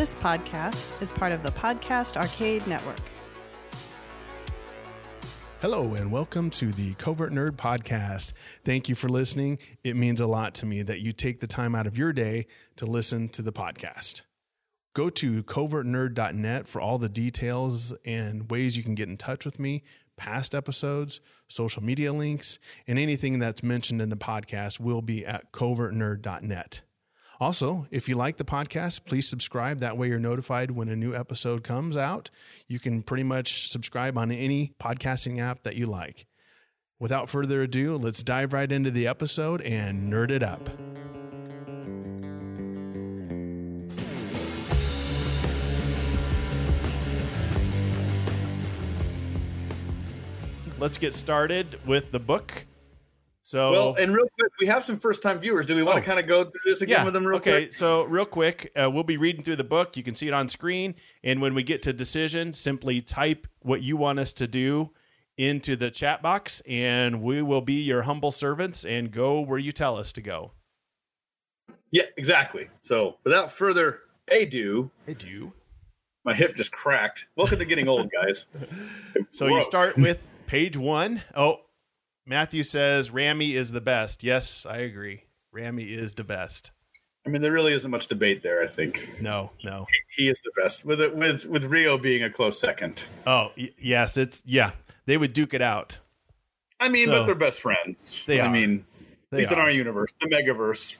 This podcast is part of the Podcast Arcade Network. Hello and welcome to the Covert Nerd Podcast. Thank you for listening. It means a lot to me that you take the time out of your day to listen to the podcast. Go to covertnerd.net for all the details and ways you can get in touch with me, past episodes, social media links, and anything that's mentioned in the podcast will be at covertnerd.net. Also, if you like the podcast, please subscribe. That way you're notified when a new episode comes out. You can pretty much subscribe on any podcasting app that you like. Without further ado, let's dive right into the episode and nerd it up. Let's get started with the book. So, and real quick, we have some first-time viewers. Do we want to kind of go through this again with them real quick? Okay, so real quick, we'll be reading through the book. You can see it on screen. And when we get to decision, simply type what you want us to do into the chat box, and we will be your humble servants and go where you tell us to go. Yeah, exactly. So without further ado, my hip just cracked. Welcome to getting old, guys. So you start with page 1. Oh, Matthew says Rami is the best. Yes, I agree. Rami is the best. I mean, there really isn't much debate there, I think. No. He is the best, with Rio being a close second. Oh, yes, they would duke it out. I mean, but they're best friends. They are. I mean, at least in our universe, the Megaverse.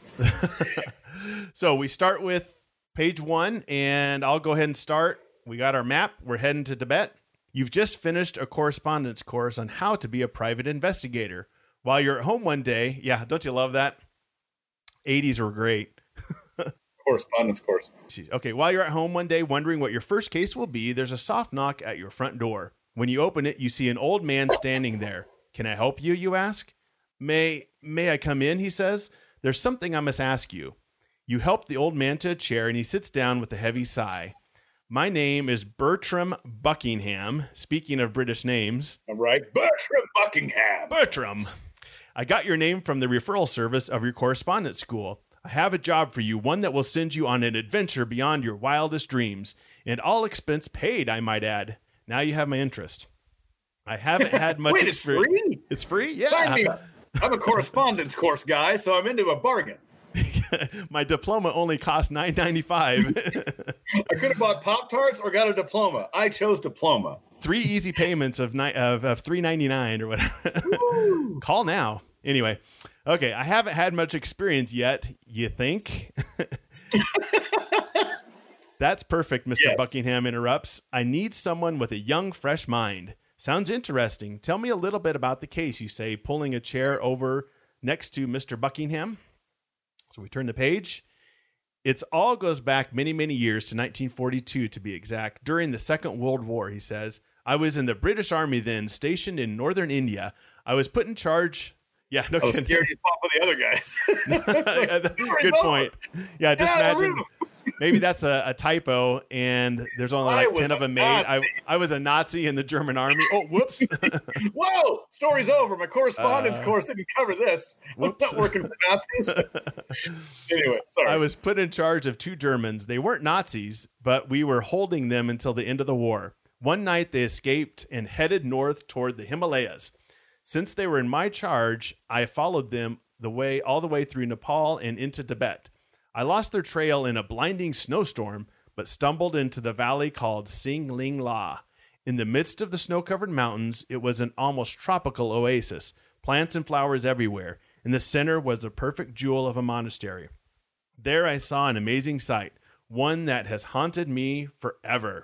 So we start with page 1, and I'll go ahead and start. We got our map. We're heading to Tibet. You've just finished a correspondence course on how to be a private investigator. While you're at home one day, don't you love that? 80s were great. Correspondence course. Okay, while you're at home one day wondering what your first case will be, there's a soft knock at your front door. When you open it, you see an old man standing there. Can I help you, you ask? May I come in, he says. There's something I must ask you. You help the old man to a chair, and he sits down with a heavy sigh. My name is Bertram Buckingham. Speaking of British names. All right. Bertram Buckingham. Bertram. I got your name from the referral service of your correspondence school. I have a job for you, one that will send you on an adventure beyond your wildest dreams. And all expense paid, I might add. Now you have my interest. I haven't had much Wait, experience. It's free? It's free? Yeah. Sign me up. I'm a correspondence course guy, so I'm into a bargain. My diploma only cost $9.95. I could have bought Pop-Tarts or got a diploma. I chose diploma. 3 easy payments of $3.99 or whatever. Call now. Anyway, okay. I haven't had much experience yet. You think? That's perfect, Mr. Yes. Buckingham interrupts. I need someone with a young, fresh mind. Sounds interesting. Tell me a little bit about the case, you say, pulling a chair over next to Mr. Buckingham. So we turn the page. It all goes back many, many years to 1942 to be exact. During the Second World War, he says, I was in the British Army then, stationed in northern India. I was put in charge. Yeah, no I was kidding. scared you fought with the other guys. Good point. Yeah, just imagine. Maybe that's a typo, and there's only like 10 of them made. I was a Nazi in the German army. Oh, whoops. Whoa, story's over. My correspondence course didn't cover this. I'm not working for Nazis. Anyway, sorry. I was put in charge of 2 Germans. They weren't Nazis, but we were holding them until the end of the war. One night they escaped and headed north toward the Himalayas. Since they were in my charge, I followed them all the way through Nepal and into Tibet. I lost their trail in a blinding snowstorm, but stumbled into the valley called Sing Ling La. In the midst of the snow-covered mountains, it was an almost tropical oasis, plants and flowers everywhere. In the center was the perfect jewel of a monastery. There I saw an amazing sight, one that has haunted me forever.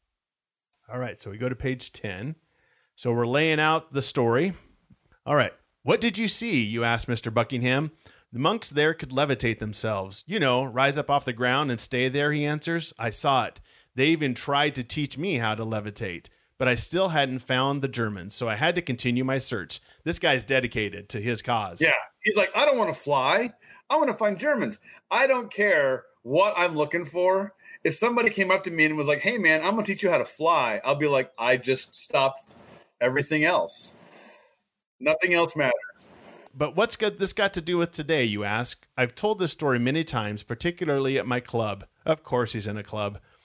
All right, so we go to page 10. So we're laying out the story. All right, what did you see, you asked Mr. Buckingham. The monks there could levitate themselves. Rise up off the ground and stay there, he answers. I saw it. They even tried to teach me how to levitate, but I still hadn't found the Germans, so I had to continue my search. This guy's dedicated to his cause. Yeah, he's like, I don't want to fly. I want to find Germans. I don't care what I'm looking for. If somebody came up to me and was like, hey, man, I'm going to teach you how to fly, I'll be like, I just stopped everything else. Nothing else matters. But what's this got to do with today, you ask? I've told this story many times, particularly at my club. Of course he's in a club.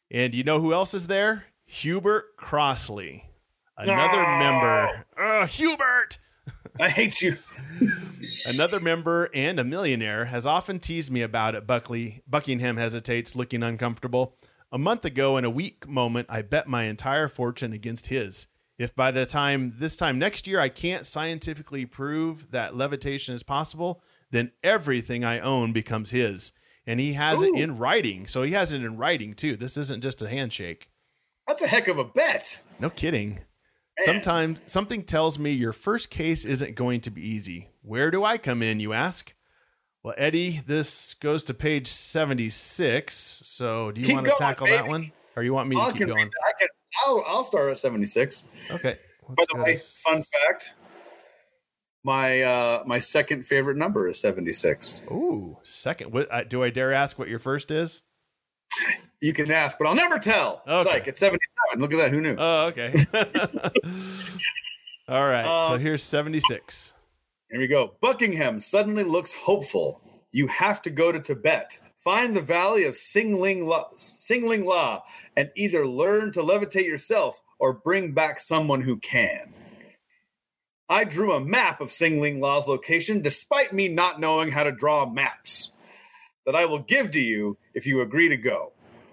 And you know who else is there? Hubert Crossley, another member. Hubert! I hate you. Another member and a millionaire has often teased me about it. Buckingham hesitates, looking uncomfortable. A month ago, in a weak moment, I bet my entire fortune against his. If by this time next year I can't scientifically prove that levitation is possible, then everything I own becomes his. And he has it in writing. So he has it in writing, too. This isn't just a handshake. That's a heck of a bet. No kidding. Man. Sometimes something tells me your first case isn't going to be easy. Where do I come in, you ask? Well, Eddie, this goes to page 76. So do you want to tackle that one? Or you want me to keep going? I'll start at 76. Okay. By the way, fun fact, my second favorite number is 76. Ooh, second. Do I dare ask what your first is? You can ask, but I'll never tell. Okay. Psych, it's 77. Look at that. Who knew? Oh, okay. All right. So here's 76. Here we go. Buckingham suddenly looks hopeful. You have to go to Tibet. Find the valley of Singling La, and either learn to levitate yourself or bring back someone who can. I drew a map of Singling La's location despite me not knowing how to draw maps that I will give to you if you agree to go.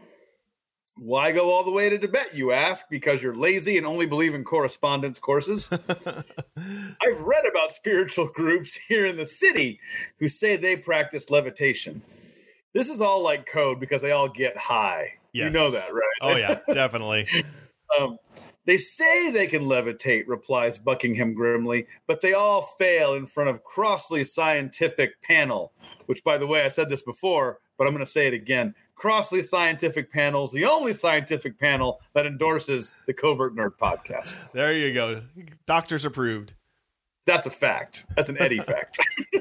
Why go all the way to Tibet, you ask? Because you're lazy and only believe in correspondence courses? I've read about spiritual groups here in the city who say they practice levitation. This is all like code because they all get high. Yes. You know that, right? Oh, yeah, definitely. They say they can levitate, replies Buckingham grimly, but they all fail in front of Crossley's scientific panel, which, by the way, I said this before, but I'm going to say it again. Crossley Scientific Panel is the only scientific panel that endorses the Covert Nerd podcast. There you go. Doctors approved. That's a fact. That's an Eddie fact.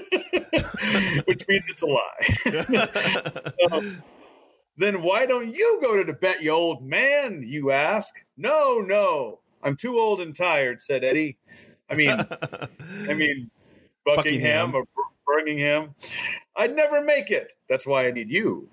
Which means it's a lie. Then why don't you go to Tibet, you old man, you ask? No. I'm too old and tired, said Eddie. I mean, Buckingham or Birmingham. I'd never make it. That's why I need you.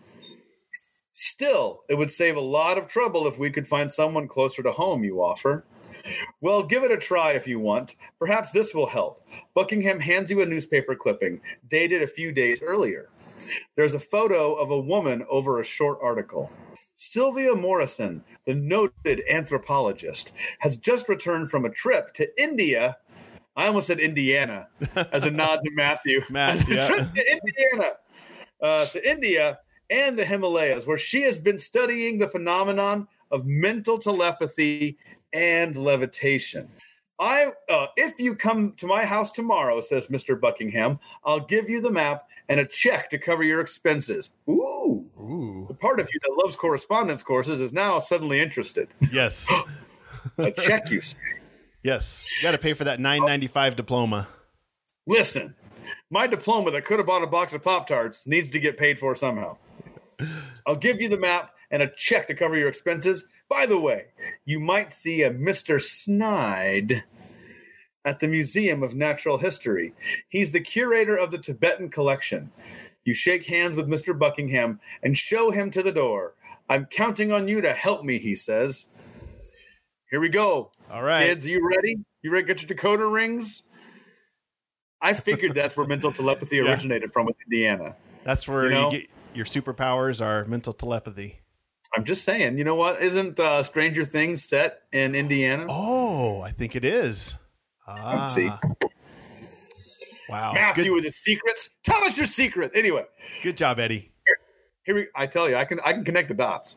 Still, it would save a lot of trouble if we could find someone closer to home, you offer. Well, give it a try if you want. Perhaps this will help. Buckingham hands you a newspaper clipping, dated a few days earlier. There's a photo of a woman over a short article. Sylvia Morrison, the noted anthropologist, has just returned from a trip to India. I almost said Indiana as a nod to Matthew. Trip to India and the Himalayas, where she has been studying the phenomenon of mental telepathy and levitation. If you come to my house tomorrow, says Mr. Buckingham, I'll give you the map and a check to cover your expenses. Ooh. The part of you that loves correspondence courses is now suddenly interested. Yes. A check, you say? Yes. You got to pay for that $9.95 diploma. Listen, my diploma that could have bought a box of Pop-Tarts needs to get paid for somehow. I'll give you the map and a check to cover your expenses. By the way, you might see a Mr. Snide at the Museum of Natural History. He's the curator of the Tibetan collection. You shake hands with Mr. Buckingham and show him to the door. I'm counting on you to help me, he says. Here we go. All right. Kids, are you ready? You ready to get your decoder rings? I figured that's where mental telepathy originated from, with Indiana. That's where you get your superpowers are mental telepathy. I'm just saying, you know what? Isn't Stranger Things set in Indiana? Oh, I think it is. Let's see. Wow. Matthew with his secrets. Tell us your secret. Anyway. Good job, Eddie. I tell you, I can connect the dots.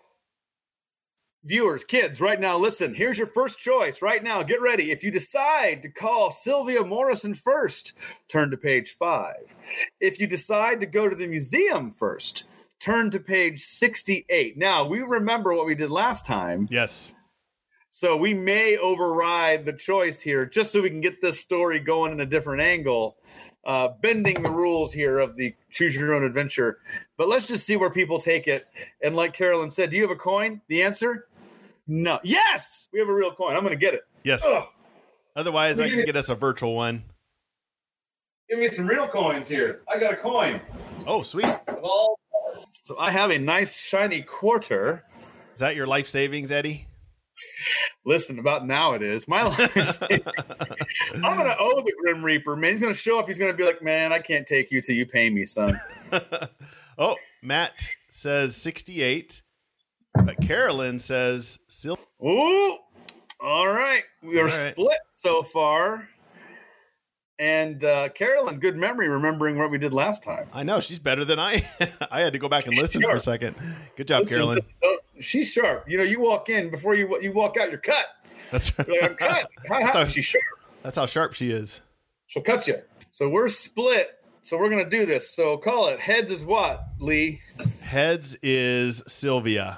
Viewers, kids, right now, listen. Here's your first choice. Right now, get ready. If you decide to call Sylvia Morrison first, turn to page 5. If you decide to go to the museum first, turn to page 68. Now, we remember what we did last time. Yes. So we may override the choice here just so we can get this story going in a different angle, bending the rules here of the Choose Your Own Adventure. But let's just see where people take it. And like Carolyn said, do you have a coin? The answer? No. Yes! We have a real coin. I'm going to get it. Yes. Ugh. Otherwise, I can get us a virtual one. Give me some real coins here. I got a coin. Oh, sweet. So I have a nice shiny quarter. Is that your life savings, Eddie? Listen, about now it is. My life savings. I'm going to owe the Grim Reaper, man. He's going to show up. He's going to be like, man, I can't take you till you pay me, son. Oh, Matt says 68. But Carolyn says Sylvia. Ooh. All right. We are split so far. And Carolyn, good memory, remembering what we did last time. I know. She's better than I. I had to go back and listen for a second. Good job, Carolyn. She's sharp. You know, you walk in, before you walk out, you're cut. That's right. You're like, I'm cut. How she's sharp. That's how sharp she is. She'll cut you. So we're split. So we're going to do this. So call it. Heads is what, Lee? Heads is Sylvia.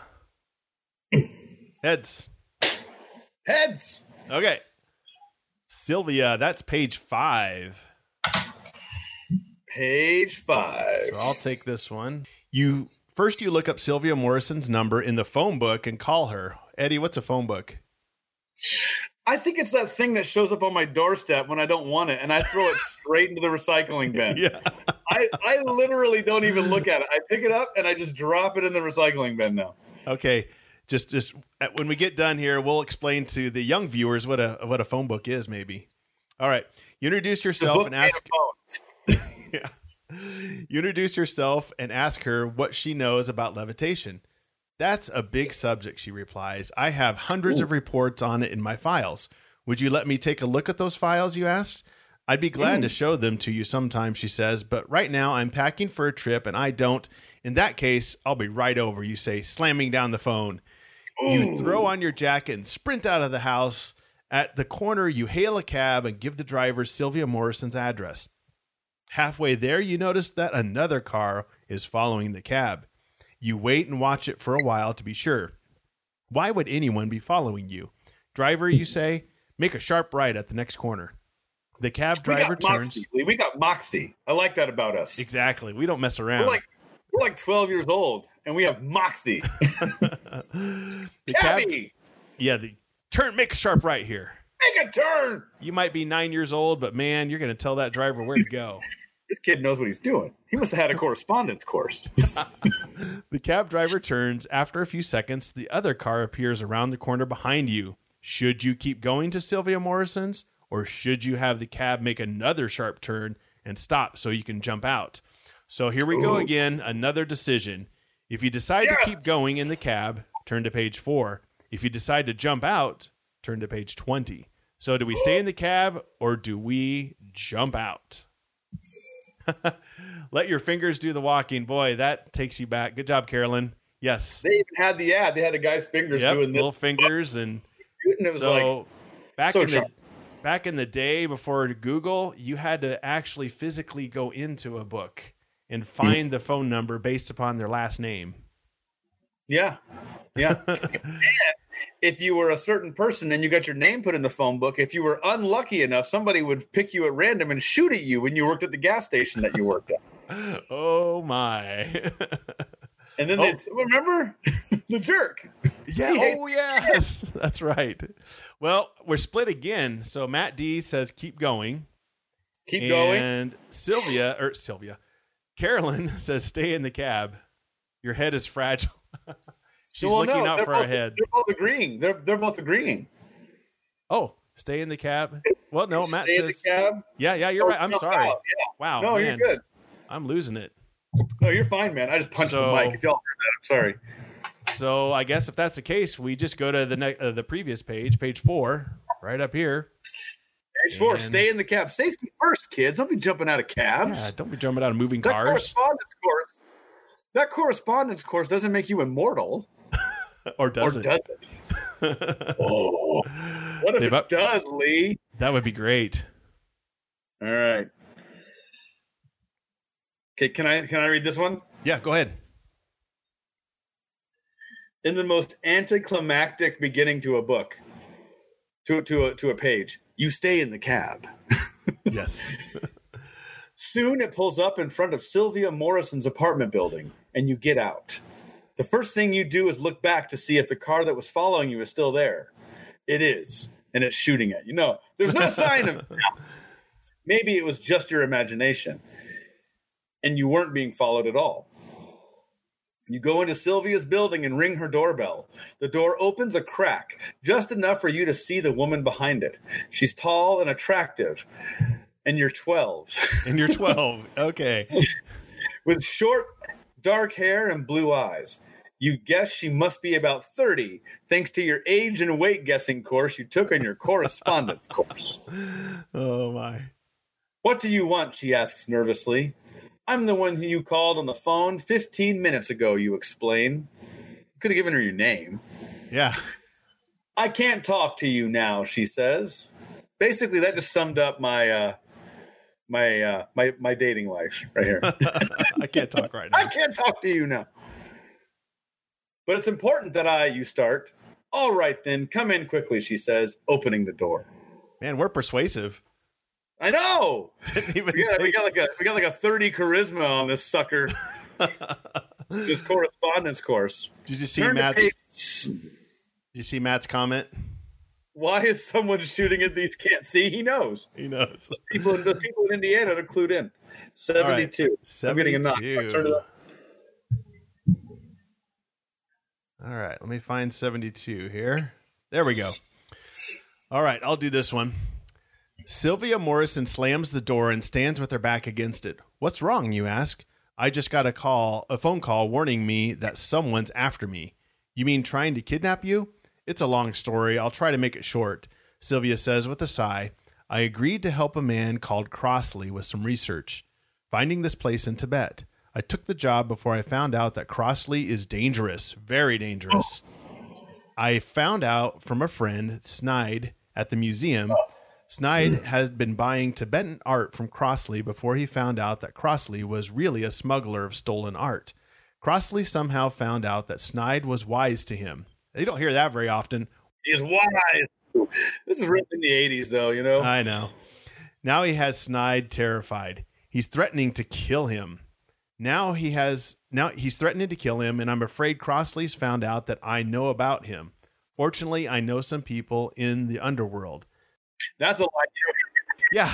Heads. Heads. Okay. Sylvia, that's page 5. Page 5. So I'll take this one. You look up Sylvia Morrison's number in the phone book and call her. Eddie, what's a phone book? I think it's that thing that shows up on my doorstep when I don't want it, and I throw it straight into the recycling bin. Yeah. I literally don't even look at it. I pick it up and I just drop it in the recycling bin now. Okay. Just when we get done here, we'll explain to the young viewers what a phone book is, maybe. All right. You introduce yourself and ask. Yeah. You introduce yourself and ask her what she knows about levitation. That's a big subject, she replies. I have hundreds of reports on it in my files. Would you let me take a look at those files, you asked? I'd be glad to show them to you sometime, she says, but right now I'm packing for a trip and I don't. In that case, I'll be right over, you say, slamming down the phone. You throw on your jacket and sprint out of the house. At the corner, you hail a cab and give the driver Sylvia Morrison's address. Halfway there, you notice that another car is following the cab. You wait and watch it for a while to be sure. Why would anyone be following you? Driver, you say, make a sharp right at the next corner. The cab driver turns. We got moxie. I like that about us. Exactly. We don't mess around. We're like 12 years old, and we have moxie. The cab, make a sharp right here. Make a turn. You might be 9 years old, but man, you're going to tell that driver where to go. This kid knows what he's doing. He must have had a correspondence course. The cab driver turns. After a few seconds, the other car appears around the corner behind you. Should you keep going to Sylvia Morrison's, or should you have the cab make another sharp turn and stop so you can jump out? So here we go again, another decision. If you decide to keep going in the cab, turn to page 4. If you decide to jump out, turn to page 20. So do we stay in the cab or do we jump out? Let your fingers do the walking. Boy, that takes you back. Good job, Carolyn. Yes. They even had the ad. They had a guy's fingers doing this. Little fingers. And it was so back in the day before Google, you had to actually physically go into a book and find the phone number based upon their last name. Yeah. Yeah. And if you were a certain person and you got your name put in the phone book, if you were unlucky enough, somebody would pick you at random and shoot at you when you worked at the gas station that you worked at. Oh, my. And then remember the jerk? Yeah. Oh, yes. That's right. Well, we're split again. So Matt D says, keep going. Keep going. And Carolyn says, stay in the cab. Your head is fragile. She's looking out for her head. They're both agreeing. They're both agreeing. Oh, stay in the cab. Well, no, Matt says. Stay in the cab? Yeah, you're right. I'm sorry. Out. Yeah. Wow. No, man, you're good. I'm losing it. No, you're fine, man. I just punched the mic. If y'all heard that, I'm sorry. So I guess if that's the case, we just go to the previous page 4, right up here. Page 4, stay in the cab. Safety first, kids. Don't be jumping out of cabs. Yeah, don't be jumping out of moving cars. That correspondence course doesn't make you immortal. Or does it? Oh, what if it does, Lee? That would be great. All right. Okay, can I read this one? Yeah, go ahead. In the most anticlimactic beginning to a book, to a page, you stay in the cab. Yes. Soon it pulls up in front of Sylvia Morrison's apartment building, and you get out. The first thing you do is look back to see if the car that was following you is still there. It is, and it's shooting at you. No, there's no sign of it. Maybe it was just your imagination, and you weren't being followed at all. You go into Sylvia's building and ring her doorbell. The door opens a crack, just enough for you to see the woman behind it. She's tall and attractive, and you're 12. And you're 12. Okay. With short, dark hair and blue eyes. You guess she must be about 30, thanks to your age and weight guessing course you took on your correspondence course. Oh, my. What do you want? She asks nervously. I'm the one who you called on the phone 15 minutes ago, you explain. You could have given her your name. Yeah. I can't talk to you now, she says. Basically, that just summed up my my dating life right here. I can't talk right now. I can't talk to you now. But it's important that you start. All right, then, come in quickly, she says, opening the door. Man, we're persuasive. I know. Didn't even We got like a 30 charisma on this sucker. This correspondence course. Did you see Matt's comment? Why is someone shooting at these can't see? He knows. He knows. The people in Indiana are clued in. 72. Right. 72. I'm getting a knock. Turn it up. All right, let me find 72 here. There we go. All right, I'll do this one. Sylvia Morrison slams the door and stands with her back against it. What's wrong, you ask? I just got a phone call warning me that someone's after me. You mean trying to kidnap you? It's a long story. I'll try to make it short. Sylvia says with a sigh, I agreed to help a man called Crossley with some research, finding this place in Tibet. I took the job before I found out that Crossley is dangerous, very dangerous. I found out from a friend, Snide, at the museum. Snide had been buying Tibetan art from Crossley before he found out that Crossley was really a smuggler of stolen art. Crossley somehow found out that Snide was wise to him. You don't hear that very often. He's wise. This is written in the 80s, though, you know? I know. Now he has Snide terrified. He's threatening to kill him. Now he's threatening to kill him, and I'm afraid Crossley's found out that I know about him. Fortunately, I know some people in the underworld. That's a lie. Yeah.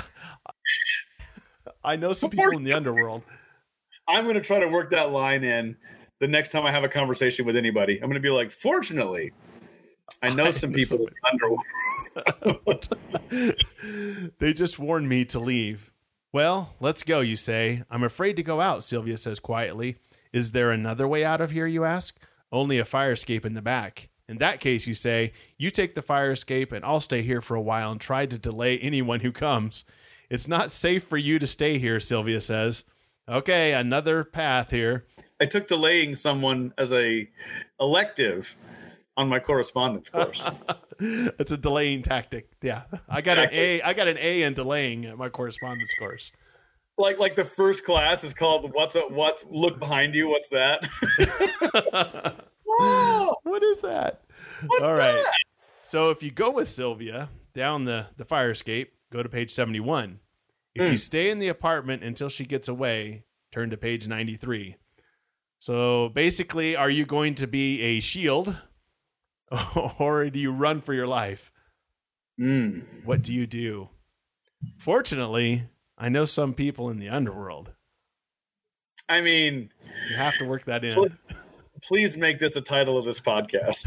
I know some people in the underworld. I'm going to try to work that line in the next time I have a conversation with anybody. I'm going to be like, fortunately, I know some people in the underworld. They just warned me to leave. Well, let's go, you say. I'm afraid to go out, Sylvia says quietly. Is there another way out of here, you ask? Only a fire escape in the back. In that case, you say, you take the fire escape and I'll stay here for a while and try to delay anyone who comes. It's not safe for you to stay here, Sylvia says. Okay, another path here. I took delaying someone as a elective on my correspondence course. It's a delaying tactic. Yeah. I got an A in delaying at my correspondence course. Like the first class is called what's look behind you, what's that? Whoa! What is that? What's All right. that? So if you go with Sylvia down the fire escape, go to page 71. If you stay in the apartment until she gets away, turn to page 93. So basically, are you going to be a shield or do you run for your life? What do you do? Fortunately, I know some people in the underworld. I mean, you have to work that in. Please make this a title of this podcast.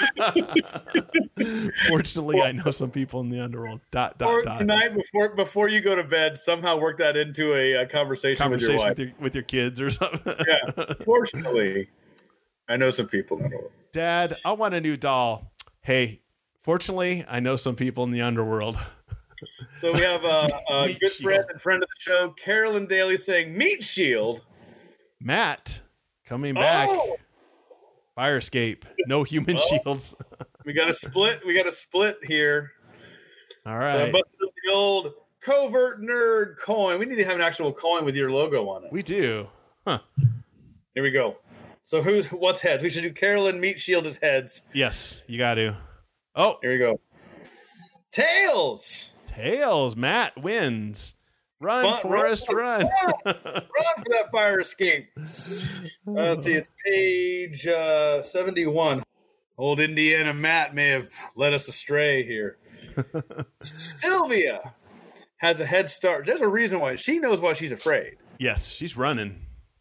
Fortunately, I know some people in the underworld. Tonight, before you go to bed, somehow work that into a conversation with your wife. With your kids or something. Yeah. Fortunately, I know some people in the underworld. Dad, I want a new doll. Hey, fortunately, I know some people in the underworld. So we have a good friend and friend of the show, Carolyn Daly, saying, "Meat Shield." Matt, coming back. Oh! Fire escape. No human shields. We got a split. We got a split here. All right. So I busted up the old Covert Nerd coin. We need to have an actual coin with your logo on it. We do. Huh. Here we go. So what's heads? We should do Carolyn Meat Shield as heads. Yes, you got to. Oh. Here we go. Tails. Tails. Matt wins. Run, Forrest, run. Run for that fire escape. Let's see, it's page 71. Old Indiana Matt may have led us astray here. Sylvia has a head start. There's a reason why. She knows why she's afraid. Yes, she's running.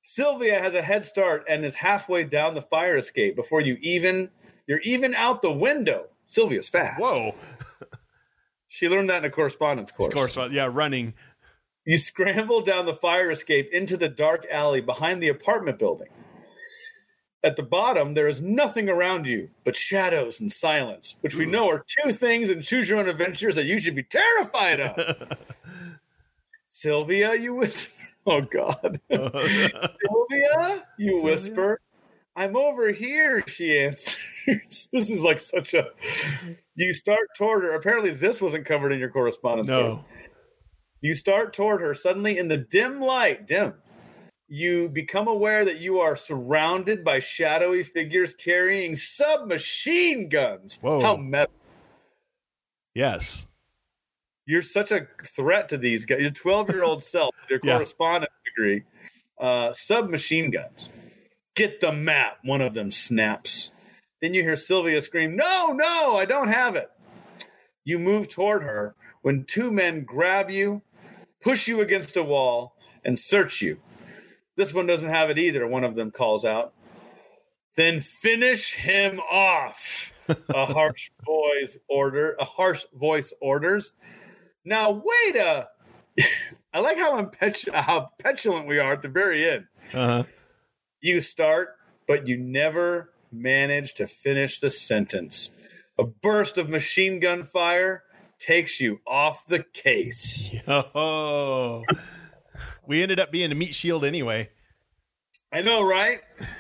Sylvia has a head start and is halfway down the fire escape before you're even out the window. Sylvia's fast. Whoa. She learned that in a correspondence course. Yeah, running. You scramble down the fire escape into the dark alley behind the apartment building. At the bottom, there is nothing around you but shadows and silence, which we know are two things in Choose Your Own Adventures that you should be terrified of. Sylvia, you whisper. Oh, God. Sylvia, you whisper. I'm over here, she answers. This is like such a... You start toward her. Apparently, this wasn't covered in your correspondence. No. You start toward her. Suddenly, in the dim light, you become aware that you are surrounded by shadowy figures carrying submachine guns. Whoa. How metal. Yes. You're such a threat to these guys. Your 12-year-old self, with your correspondence degree. Submachine guns. Get the map, one of them snaps. Then you hear Sylvia scream, no, I don't have it. You move toward her when two men grab you, push you against a wall, and search you. This one doesn't have it either, one of them calls out. Then finish him off, a harsh voice orders. Now, wait a... I like how petulant we are at the very end. Uh-huh. You start, but you never manage to finish the sentence. A burst of machine gun fire takes you off the case. Oh, we ended up being a meat shield anyway. I know, right?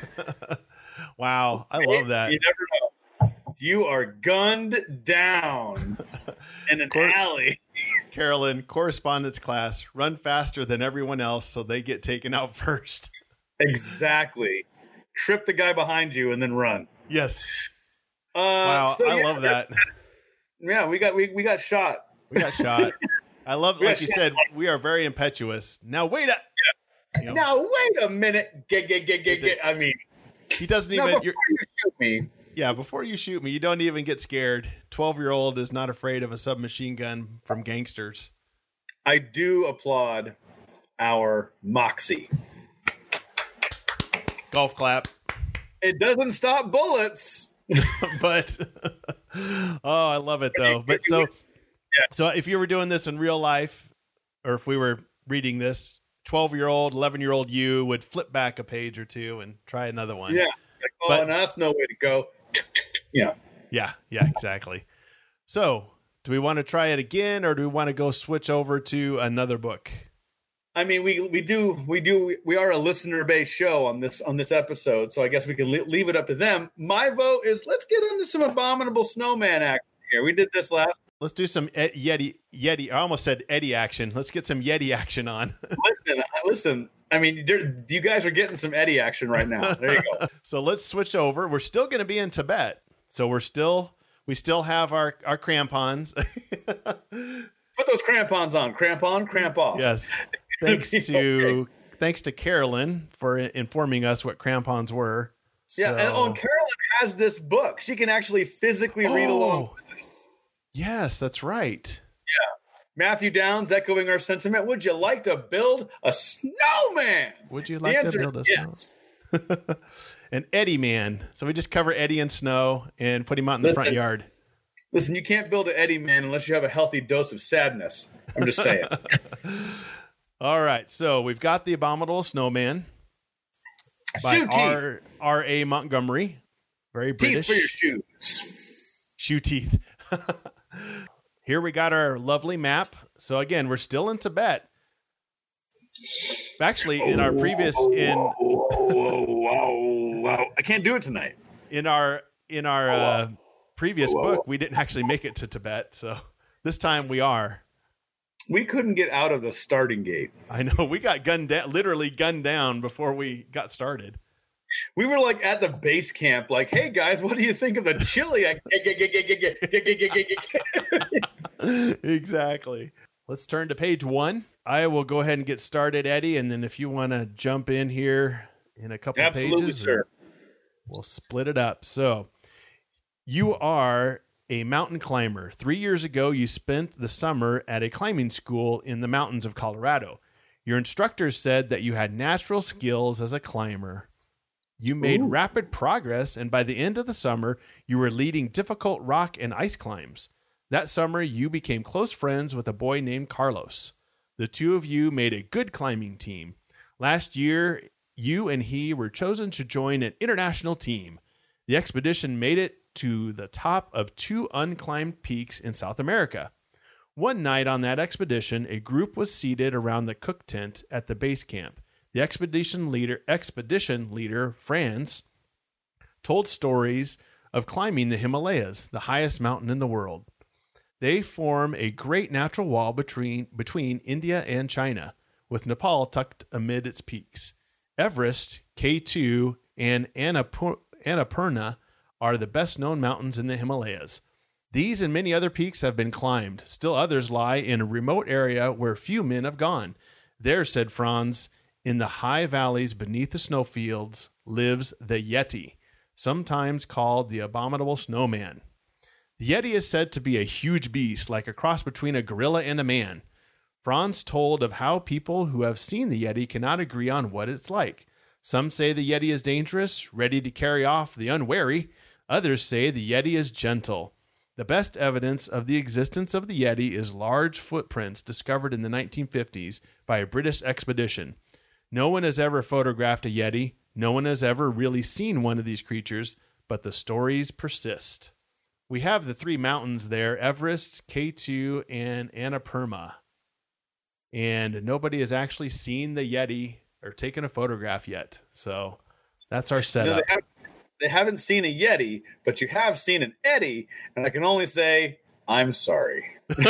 Wow, I love that. You never know. You are gunned down in an alley. Carolyn, correspondence class, run faster than everyone else so they get taken out first. Exactly. Trip the guy behind you and then run. Yes. Wow, so I love that. Yeah, we got shot. We got shot. I love, like you said, we are very impetuous. Now wait a Now wait a minute. I mean, he doesn't even. Before you shoot me. Yeah, before you shoot me, you don't even get scared. 12-year-old is not afraid of a submachine gun from gangsters. I do applaud our moxie. Golf clap. It doesn't stop bullets. But I love it though. But so if you were doing this in real life, or if we were reading this, 12-year-old, 11-year-old you would flip back a page or two and try another one. Yeah. Like, no, that's no way to go. Yeah. Yeah, exactly. So do we want to try it again, or do we want to go switch over to another book? I mean, we are a listener-based show on this episode, so I guess we can leave it up to them. My vote is let's get into some Abominable Snowman action here. We did this last. Let's do some Yeti. I almost said Eddie action. Let's get some Yeti action on. Listen. I mean, you guys are getting some Eddie action right now. There you go. So let's switch over. We're still going to be in Tibet, so we still have our crampons. Put those crampons on. Cramp on, cramp off. Yes. Thanks to Carolyn for informing us what crampons were. Yeah, and Carolyn has this book. She can actually physically read along with this. Yes, that's right. Yeah. Matthew Downs echoing our sentiment. Would you like to build a snowman? Would you like to build a snowman? An Eddie man. So we just cover Eddie in snow and put him out in the front yard. Listen, you can't build an Eddie man unless you have a healthy dose of sadness. I'm just saying. All right, so we've got The Abominable Snowman by R.A. Montgomery. Very British. Teeth for your shoes. Shoe teeth. Here we got our lovely map. So again, we're still in Tibet. Actually, in our previous wow. I can't do it tonight. In our previous book, we didn't actually make it to Tibet. So this time we are. We couldn't get out of the starting gate. I know. We got literally gunned down before we got started. We were like at the base camp, like, hey guys, what do you think of the chili? Exactly. Let's turn to page 1. I will go ahead and get started, Eddie, and then if you want to jump in here in a couple of pages, sir. We'll split it up. So you are a mountain climber. 3 years ago, you spent the summer at a climbing school in the mountains of Colorado. Your instructors said that you had natural skills as a climber. You made rapid progress, and by the end of the summer, you were leading difficult rock and ice climbs. That summer, you became close friends with a boy named Carlos. The two of you made a good climbing team. Last year, you and he were chosen to join an international team. The expedition made it to the top of 2 unclimbed peaks in South America. One night on that expedition, a group was seated around the cook tent at the base camp. The expedition leader, Franz, told stories of climbing the Himalayas, the highest mountain in the world. They form a great natural wall between India and China, with Nepal tucked amid its peaks. Everest, K2, and Annapurna are the best-known mountains in the Himalayas. These and many other peaks have been climbed. Still others lie in a remote area where few men have gone. There, said Franz, in the high valleys beneath the snowfields lives the Yeti, sometimes called the abominable snowman. The Yeti is said to be a huge beast, like a cross between a gorilla and a man. Franz told of how people who have seen the Yeti cannot agree on what it's like. Some say the Yeti is dangerous, ready to carry off the unwary. Others say the Yeti is gentle. The best evidence of the existence of the Yeti is large footprints discovered in the 1950s by a British expedition. No one has ever photographed a Yeti. No one has ever really seen one of these creatures, but the stories persist. We have the 3 mountains there, Everest, K2, and Annapurna. And nobody has actually seen the Yeti or taken a photograph yet. So that's our setup. They haven't seen a Yeti, but you have seen an Eddie, and I can only say, I'm sorry.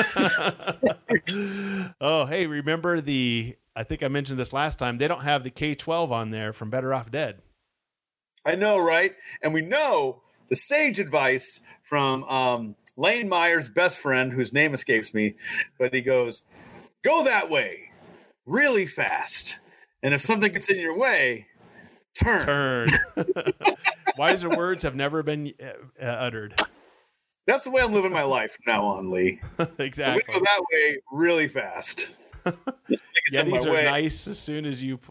Oh, hey, remember I think I mentioned this last time, they don't have the K-12 on there from Better Off Dead. I know, right? And we know the sage advice from Lane Meyer's best friend, whose name escapes me, but he goes, go that way really fast. And if something gets in your way, turn. Wiser words have never been uttered. That's the way I'm living my life from now on, Lee. Exactly. We go that way really fast. Yetis are nice as soon as you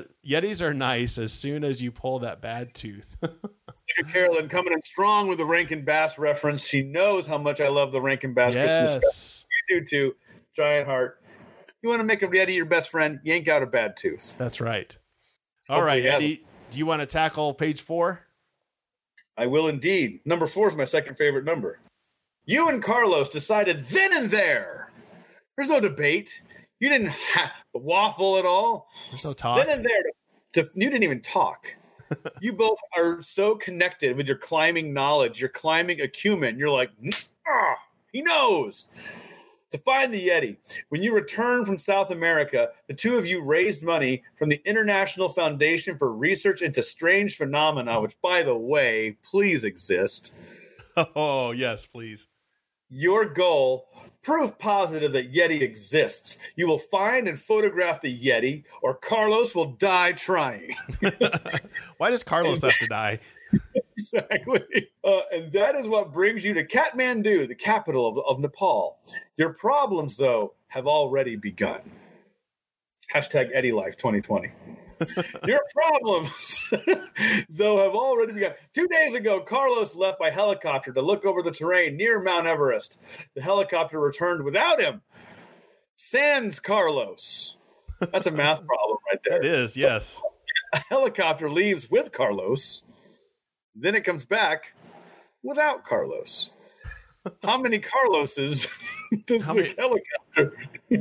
pull that bad tooth. Carolyn coming in strong with the Rankin Bass reference. She knows how much I love the Rankin Bass Christmas special. You do too. Giant heart. You want to make a Yeti your best friend, yank out a bad tooth. That's right. All right, Eddie, do you want to tackle page 4? I will indeed. Number 4 is my second favorite number. You and Carlos decided then and there. There's no debate. You didn't waffle at all. There's no talk. Then and there, you didn't even talk. You both are so connected with your climbing knowledge, your climbing acumen. You're like, he knows. To find the Yeti. When you returned from South America, the two of you raised money from the International Foundation for Research into Strange Phenomena, which, by the way, please exist. Oh, yes, please. Your goal, proof positive that Yeti exists. You will find and photograph the Yeti, or Carlos will die trying. Why does Carlos have to die? Exactly. And that is what brings you to Kathmandu, the capital of Nepal. Your problems, though, have already begun. Hashtag Eddie Life 2020. Your problems, though, have already begun. 2 days ago, Carlos left by helicopter to look over the terrain near Mount Everest. The helicopter returned without him. Sans Carlos. That's a math problem right there. It is, yes. So, a helicopter leaves with Carlos. Then it comes back without Carlos. How many Carloses does helicopter?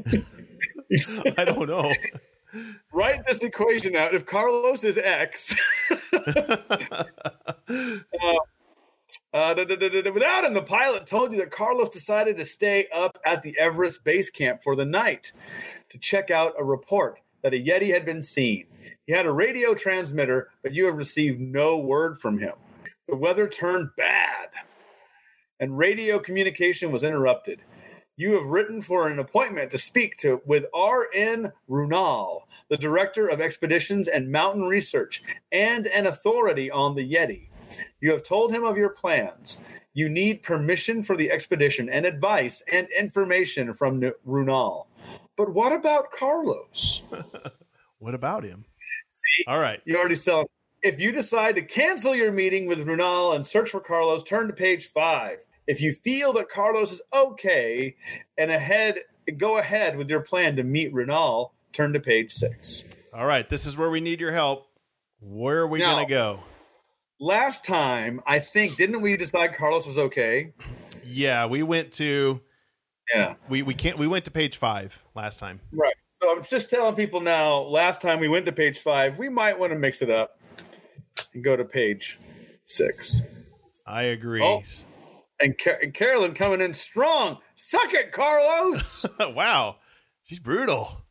I don't know. Write this equation out. If Carlos is X, without him, the pilot told you that Carlos decided to stay up at the Everest base camp for the night to check out a report that a Yeti had been seen. He had a radio transmitter, but you have received no word from him. The weather turned bad, and radio communication was interrupted. You have written for an appointment to speak with R.N. Runal, the Director of Expeditions and Mountain Research, and an authority on the Yeti. You have told him of your plans. You need permission for the expedition and advice and information from Runal. But what about Carlos? What about him? See? All right. You already sell. If you decide to cancel your meeting with Runal and search for Carlos, turn to page 5. If you feel that Carlos is okay and go ahead with your plan to meet Runal, turn to page 6. All right. This is where we need your help. Where are we going to go? Last time, I think, didn't we decide Carlos was okay? Yeah, we went to. Yeah, we went to page 5 last time. Right. So I'm just telling people now. Last time we went to page 5. We might want to mix it up and go to page 6. I agree. Oh, and Carolyn coming in strong. Suck it, Carlos. Wow, she's brutal.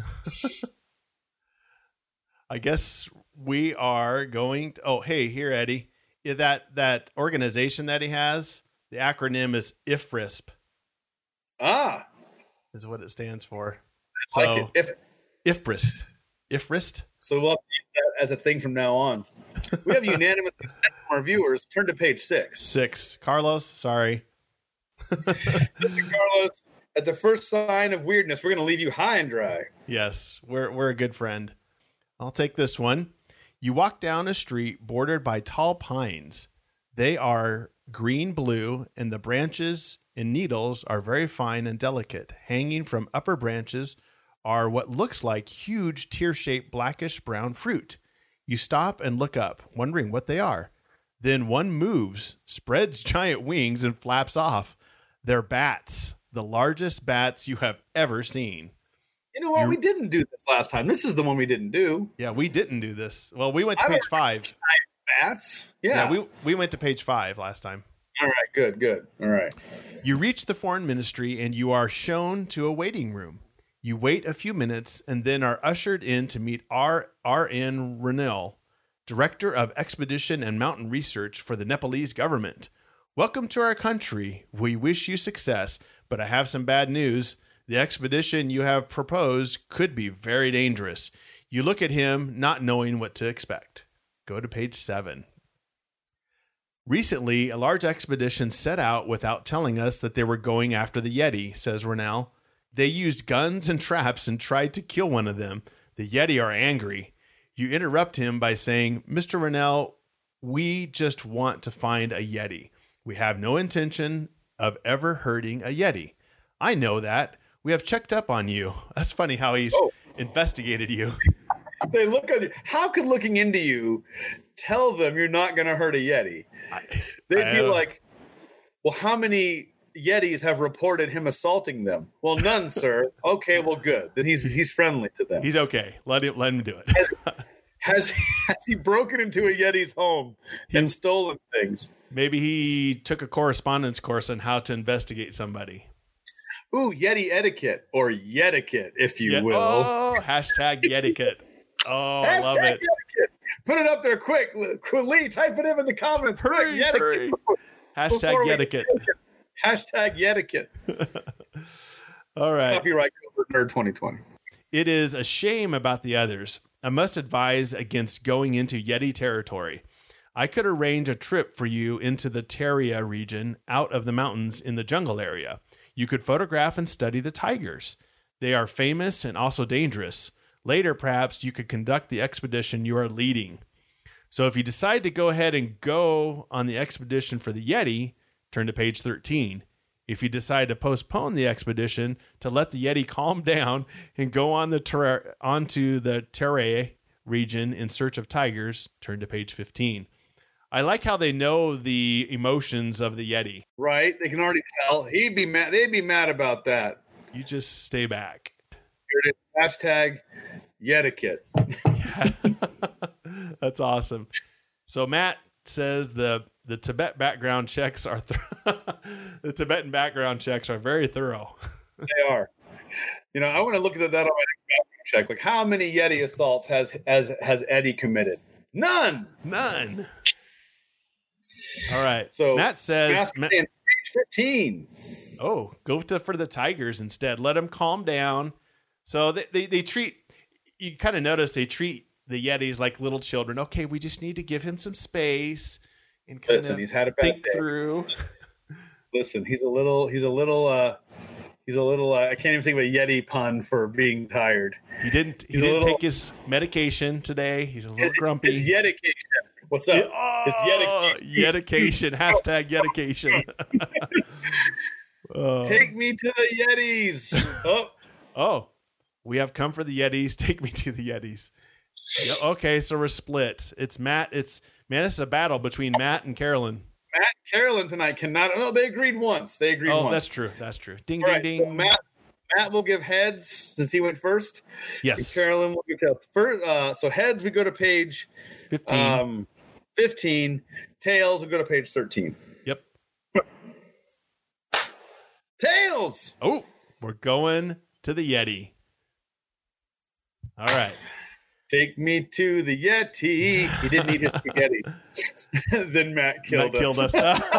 I guess we are going to. Oh, hey, here, Eddie. Yeah, that organization that he has. The acronym is IFRISP. Is what it stands for. So, like it. IFRISP. IFRISP. So we'll have to use that as a thing from now on. We have unanimous consent from our viewers. Turn to page 6. 6. Carlos, sorry. Listen, Carlos, at the first sign of weirdness, we're going to leave you high and dry. Yes, we're a good friend. I'll take this one. You walk down a street bordered by tall pines. They are green-blue, and the branches and needles are very fine and delicate. Hanging from upper branches are what looks like huge tear-shaped blackish-brown fruit. You stop and look up, wondering what they are. Then one moves, spreads giant wings, and flaps off. They're bats, the largest bats you have ever seen. You know what? We didn't do this last time. This is the one we didn't do. Yeah, we didn't do this. Well, we went to page 5. Bats? Yeah. We went to page 5 last time. All right, good. All right. You reach the foreign ministry and you are shown to a waiting room. You wait a few minutes and then are ushered in to meet R.N. Runal, Director of Expedition and Mountain Research for the Nepalese government. Welcome to our country. We wish you success, but I have some bad news. The expedition you have proposed could be very dangerous. You look at him, not knowing what to expect. Go to page 7. Recently, a large expedition set out without telling us that they were going after the Yeti, says Runal. They used guns and traps and tried to kill one of them. The Yeti are angry. You interrupt him by saying, Mr. Runal, we just want to find a Yeti. We have no intention of ever hurting a Yeti. I know that. We have checked up on you. That's funny how he's investigated you. They look at you. How could looking into you tell them you're not going to hurt a Yeti? They'd be like, well, how many Yetis have reported him assaulting them? Well, none, sir. Okay, well, good. Then he's friendly to them. He's okay. Let him do it. Has he broken into a Yeti's home and stolen things? Maybe he took a correspondence course on how to investigate somebody. Ooh, Yeti etiquette or Yetiquette, if you will. Oh, hashtag Yetiquette. Oh, I love it. Yetiquette. Put it up there quick. Lee, type it in the comments. Hurry. Hashtag Yetiquette. Hashtag Yetiquette. All right. Copyright Nerd 2020. It is a shame about the others. I must advise against going into Yeti territory. I could arrange a trip for you into the Teria region out of the mountains in the jungle area. You could photograph and study the tigers. They are famous and also dangerous. Later, perhaps you could conduct the expedition you are leading. So if you decide to go ahead and go on the expedition for the Yeti, turn to page 13. If you decide to postpone the expedition to let the Yeti calm down and go on onto the Terai region in search of tigers, turn to page 15. I like how they know the emotions of the Yeti. Right. They can already tell. He'd be mad. They'd be mad about that. You just stay back. Here it is. Hashtag Yetiquette. That's awesome. So Matt says the Tibet background checks are the Tibetan background checks are very thorough. They are. You know, I want to look at that on my next background check. Like, how many Yeti assaults has Eddie committed? None. All right. So Matt says page 15. Oh, go for the tigers instead. Let them calm down. So they treat, you kind of notice they treat the Yetis like little children. Okay, we just need to give him some space and kind of he's had a bad think day. through. Listen, he's a little He's a little. I can't even think of a Yeti pun for being tired. He didn't take his medication today. He's a little grumpy. His Yetication. What's up? Yetication. Hashtag Yetication. Take me to the Yetis. Oh, we have come for the Yetis. Take me to the Yetis. Yeah, okay, so we're split. It's Matt. This is a battle between Matt and Carolyn. Matt and Carolyn tonight cannot. Oh, they agreed once. Oh, that's true. Ding, All ding, right, ding. So Matt will give heads since he went first. Yes. And Carolyn will give tails. First, so heads, we go to page 15. 15. Tails, we go to page 13. Yep. Tails. Oh, we're going to the Yeti. All right. Take me to the Yeti. He didn't eat his spaghetti. Then Matt killed us.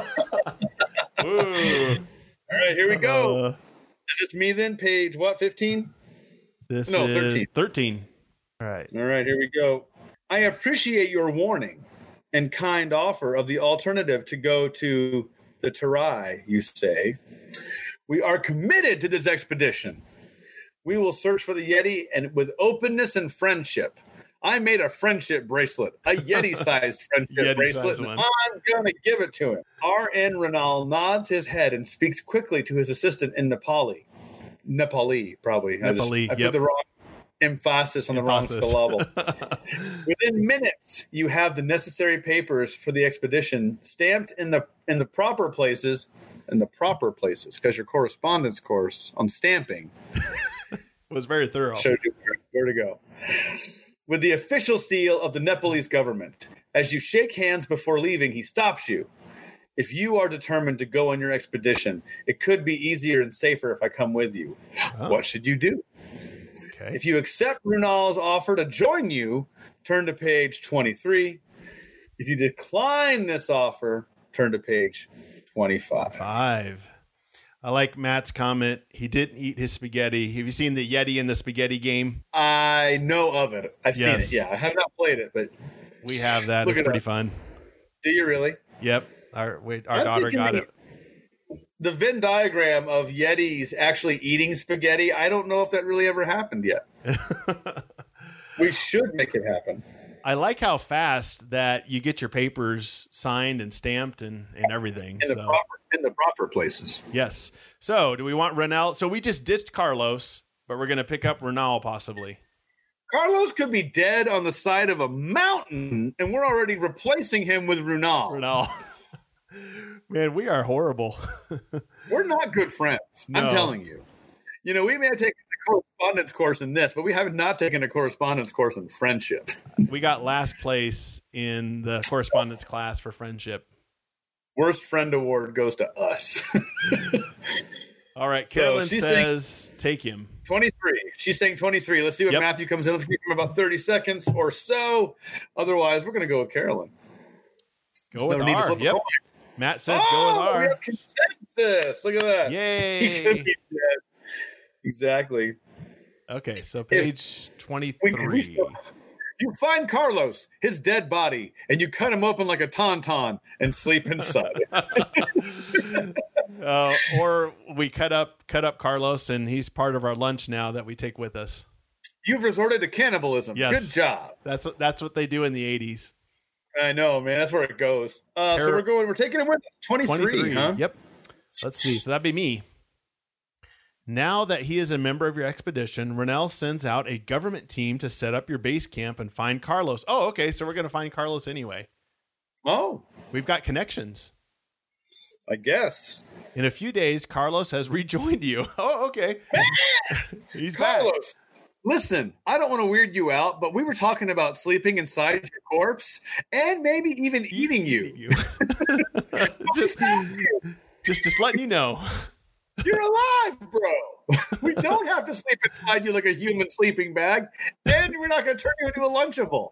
Ooh. All right, here we go. Is this me then? Page what? 15? This No, is 13. 13. All right. All right, here we go. I appreciate your warning and kind offer of the alternative to go to the Terai, you say. We are committed to this expedition. We will search for the Yeti and with openness and friendship. I made a friendship bracelet, a Yeti-sized friendship bracelet, and I'm going to give it to him. R.N. Renal nods his head and speaks quickly to his assistant in Nepali, probably. I put the wrong emphasis on the wrong syllable. Within minutes, you have the necessary papers for the expedition stamped in the proper places, because your correspondence course on stamping was very thorough. Showed you where to go. With the official seal of the Nepalese government. As you shake hands before leaving, he stops you. If you are determined to go on your expedition, it could be easier and safer if I come with you. Oh. What should you do? Okay. If you accept Runal's offer to join you, turn to page 23. If you decline this offer, turn to page 25. I like Matt's comment. He didn't eat his spaghetti. Have you seen the Yeti in the spaghetti game? I know of it. I've seen it. Yeah, I have not played it, but we have that. It's pretty fun. Do you really? Yep. Our daughter got it. The Venn diagram of Yetis actually eating spaghetti, I don't know if that really ever happened yet. We should make it happen. I like how fast that you get your papers signed and stamped and everything. In the proper places. Yes. So do we want Renal? So we just ditched Carlos, but we're going to pick up Renal possibly. Carlos could be dead on the side of a mountain, and we're already replacing him with Renal. Man, we are horrible. We're not good friends. No. I'm telling you. You know, we may have taken a correspondence course in this, but we have not taken a correspondence course in friendship. We got last place in the correspondence class for friendship. Worst friend award goes to us. All right. Carolyn says take him. 23. She's saying 23. Let's see what Matthew comes in. Let's give him about 30 seconds or so. Otherwise, we're going to go with Carolyn. Go with R. Yep. Matt says go with R. We have consensus. Look at that. Yay. He could be dead. Exactly. Okay, so page 23. You find Carlos, his dead body, and you cut him open like a tauntaun and sleep inside. Or we cut up Carlos, and he's part of our lunch now that we take with us. You've resorted to cannibalism. Yes. Good job. That's what they do in the 80s. I know, man. That's where it goes. So we're taking it with us. 23, huh? Yep. Let's see. So that'd be me. Now that he is a member of your expedition, Renal sends out a government team to set up your base camp and find Carlos. Oh, okay. So we're going to find Carlos anyway. Oh. We've got connections. I guess. In a few days, Carlos has rejoined you. Oh, okay. He's Carlos. back. Listen, I don't want to weird you out, but we were talking about sleeping inside your corpse and maybe even eating you. just letting you know. You're alive, bro. We don't have to sleep inside you like a human sleeping bag, and we're not going to turn you into a Lunchable.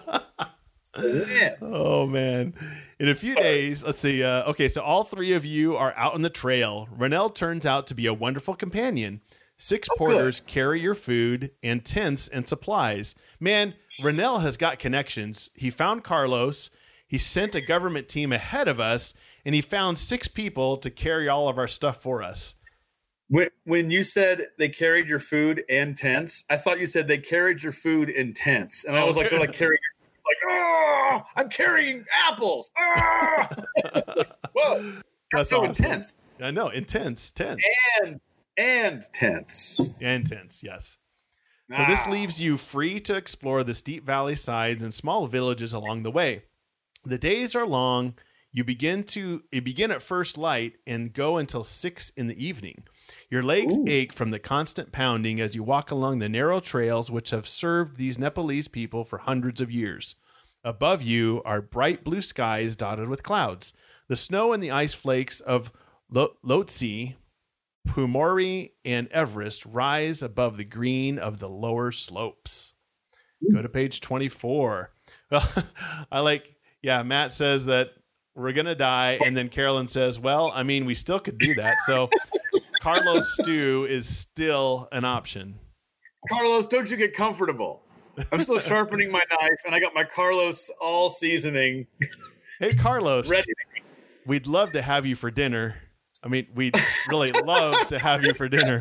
Oh, man. In a few days, let's see. Okay, so all three of you are out on the trail. Renal turns out to be a wonderful companion. 6 porters carry your food and tents and supplies. Man, Renal has got connections. He found Carlos. He sent a government team ahead of us, and he found 6 people to carry all of our stuff for us. When you said they carried your food and tents, I thought you said they carried your food in tents, and I was like, they're like carrying, like, oh, I'm carrying apples. Oh! Whoa, That's so awesome. intense. I know, intense, tense, and tense, and tense. Yes. So this leaves you free to explore the steep valley sides and small villages along the way. The days are long. You begin at first light and go until 6 in the evening. Your legs ache from the constant pounding as you walk along the narrow trails which have served these Nepalese people for hundreds of years. Above you are bright blue skies dotted with clouds. The snow and the ice flakes of Lhotse, Pumori, and Everest rise above the green of the lower slopes. Go to page 24. Well, Matt says that we're going to die. And then Carolyn says, well, I mean, we still could do that. So Carlos stew is still an option. Carlos, don't you get comfortable. I'm still sharpening my knife, and I got my Carlos all seasoning. Hey, Carlos, ready. We'd love to have you for dinner. I mean, we'd really love to have you for dinner.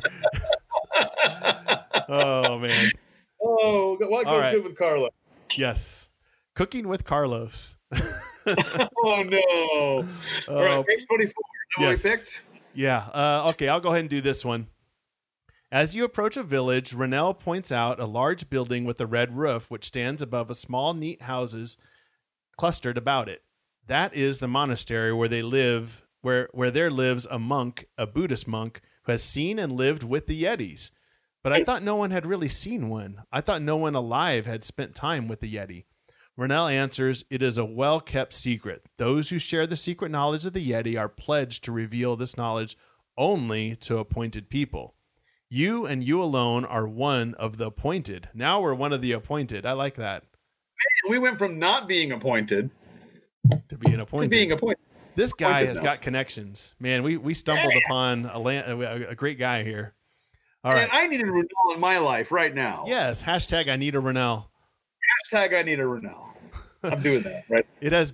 Oh, man. Oh, what goes good with Carlos? Yes. Cooking with Carlos. Oh, no. All right, page 24. Is that what we picked? Yeah. Okay, I'll go ahead and do this one. As you approach a village, Rennell points out a large building with a red roof, which stands above a small, neat houses clustered about it. That is the monastery where they live, where there lives a monk, a Buddhist monk, who has seen and lived with the Yetis. But I thought no one had really seen one. I thought no one alive had spent time with the Yeti. Rennell answers, it is a well-kept secret. Those who share the secret knowledge of the Yeti are pledged to reveal this knowledge only to appointed people. You and you alone are one of the appointed. Now we're one of the appointed. I like that. We went from not being appointed to being appointed. To being appointed. This guy has got connections. Man, we stumbled upon a great guy here. All right. I need a Rennell in my life right now. Yes. Hashtag I need a Rennell. Hashtag I need a Rennell. I'm doing that, right? It has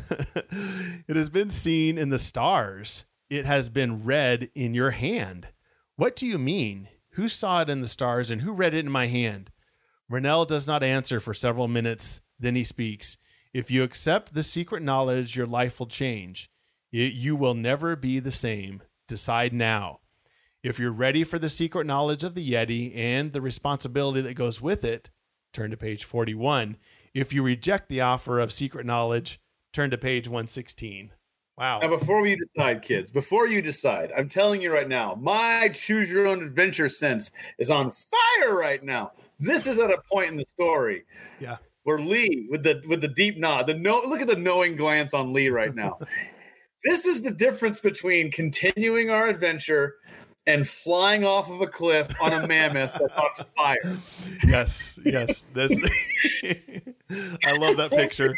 been seen in the stars. It has been read in your hand. What do you mean? Who saw it in the stars and who read it in my hand? Rennell does not answer for several minutes. Then he speaks. If you accept the secret knowledge, your life will change. You will never be the same. Decide now. If you're ready for the secret knowledge of the Yeti and the responsibility that goes with it, turn to page 41. If you reject the offer of secret knowledge, turn to page 116. Wow. Now, before you decide, I'm telling you right now, my choose your own adventure sense is on fire right now. This is at a point in the story. Yeah. Where Lee, with the deep nod, look at the knowing glance on Lee right now. This is the difference between continuing our adventure and flying off of a cliff on a mammoth that's on fire. Yes. That's I love that picture.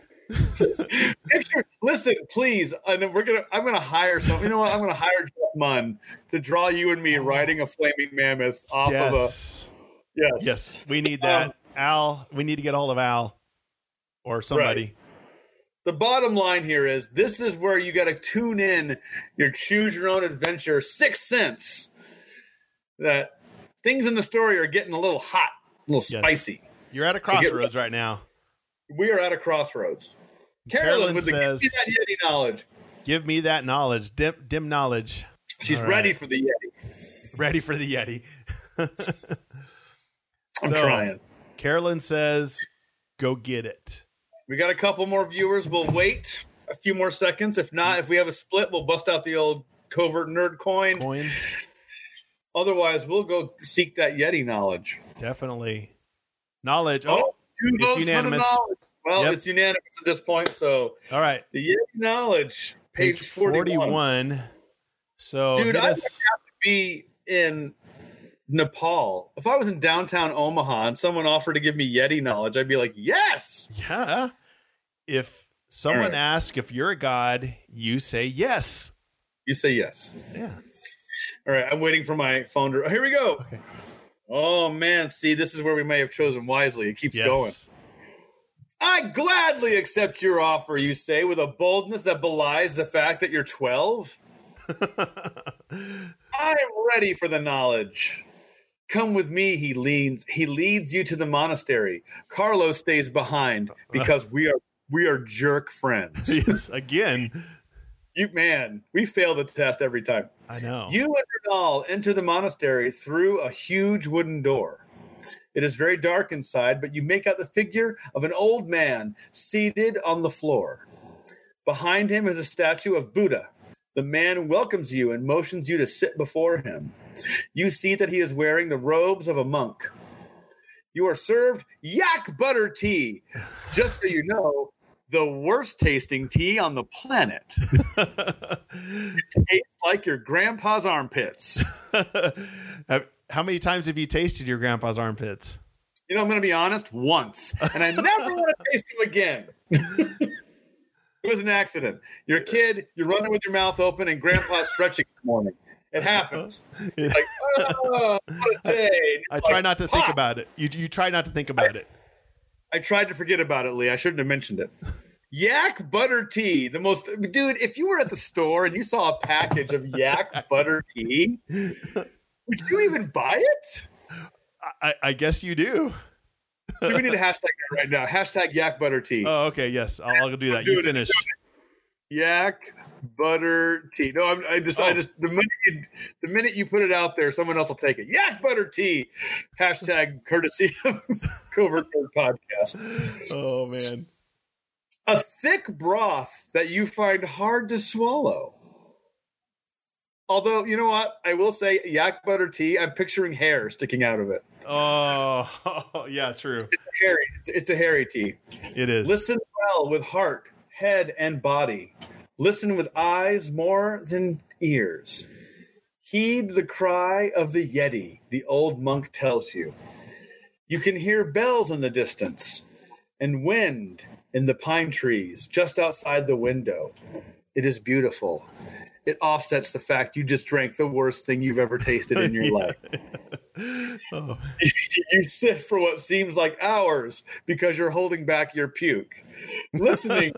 Listen, please. And then I'm gonna hire some. You know what? I'm gonna hire Jeff Munn to draw you and me riding a flaming mammoth off of a. Yes. We need that. Al, we need to get a hold of Al or somebody. Right. The bottom line here is this is where you got to tune in your choose your own adventure sixth sense that things in the story are getting a little hot, a little spicy. You're at a crossroads right now. We are at a crossroads. Carolyn says, give me that Yeti knowledge. Give me that knowledge, dim knowledge. She's ready for the Yeti. Ready for the Yeti. I'm trying. Carolyn says, go get it. We got a couple more viewers. We'll wait a few more seconds. If not, if we have a split, we'll bust out the old covert nerd coin. Otherwise, we'll go seek that Yeti knowledge. Definitely. Knowledge. It's unanimous. Well, it's unanimous at this point. So, all right. The Yeti knowledge, page 41. So, dude, I would have to be in Nepal. If I was in downtown Omaha and someone offered to give me Yeti knowledge, I'd be like, yes. Yeah. If someone asks if you're a god, you say yes. You say yes. Yeah. All right. I'm waiting for my phone to. Here we go. Okay. Oh, man. See, this is where we may have chosen wisely. It keeps going. I gladly accept your offer, you say, with a boldness that belies the fact that you're 12. I'm ready for the knowledge. Come with me, he leads you to the monastery. Carlos stays behind because we are jerk friends. Yes, again. We fail the test every time. I know. You and Ronald enter the monastery through a huge wooden door. It is very dark inside, but you make out the figure of an old man seated on the floor. Behind him is a statue of Buddha. The man welcomes you and motions you to sit before him. You see that he is wearing the robes of a monk. You are served yak butter tea. Just so you know, the worst tasting tea on the planet. It tastes like your grandpa's armpits. How many times have you tasted your grandpa's armpits? I'm going to be honest, once. And I never want to taste them again. It was an accident. You're a kid, you're running with your mouth open, and grandpa's stretching this morning. It happens. Yeah. Like, oh, what a day. I try not to think about it. You try not to think about it. I tried to forget about it, Lee. I shouldn't have mentioned it. Yak butter tea. Dude, if you were at the store and you saw a package of yak butter tea, would you even buy it? I guess you do. Do we need to hashtag that right now? Hashtag yak butter tea. Oh, okay. Yes. I'll do that. You finish. Yak butter tea. No, I just the minute you put it out there, someone else will take it. Yak butter tea. Hashtag courtesy of Covert Nerd Podcast. Oh man. A thick broth that you find hard to swallow. Although, you know what? I will say yak butter tea, I'm picturing hair sticking out of it. Oh, yeah, true. It's a hairy tea. It is. Listen well with heart, head, and body. Listen with eyes more than ears. Heed the cry of the Yeti, the old monk tells you. You can hear bells in the distance and wind in the pine trees just outside the window. It is beautiful. It offsets the fact you just drank the worst thing you've ever tasted in your life. Oh. You sit for what seems like hours because you're holding back your puke. Listening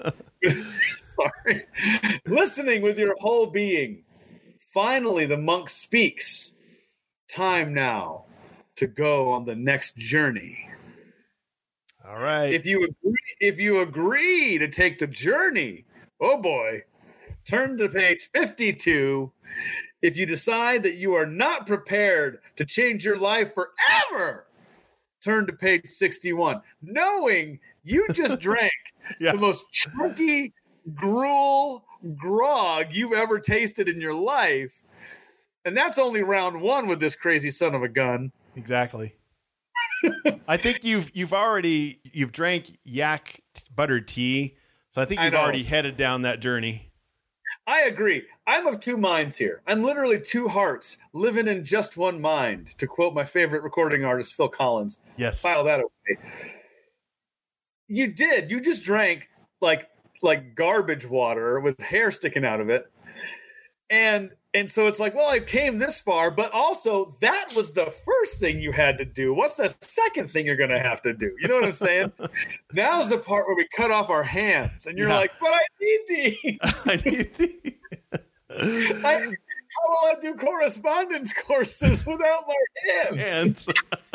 with your whole being. Finally, the monk speaks. Time now to go on the next journey. All right. If you agree to take the journey, oh boy, turn to page 52. If you decide that you are not prepared to change your life forever, turn to page 61. Knowing you just drank the most chunky gruel grog you've ever tasted in your life. And that's only round one with this crazy son of a gun. Exactly. I think you've drank yak butter tea, so I think you've already headed down that journey. I agree. I'm of two minds here. I'm literally two hearts living in just one mind, to quote my favorite recording artist, Phil Collins. Yes. File that away. You did. You just drank like garbage water with hair sticking out of it. And so it's like, well, I came this far, but also that was the first thing you had to do. What's the second thing you're going to have to do? You know what I'm saying? Now's the part where we cut off our hands, and you're like, but I need these. I need these. How will I do correspondence courses without my hands?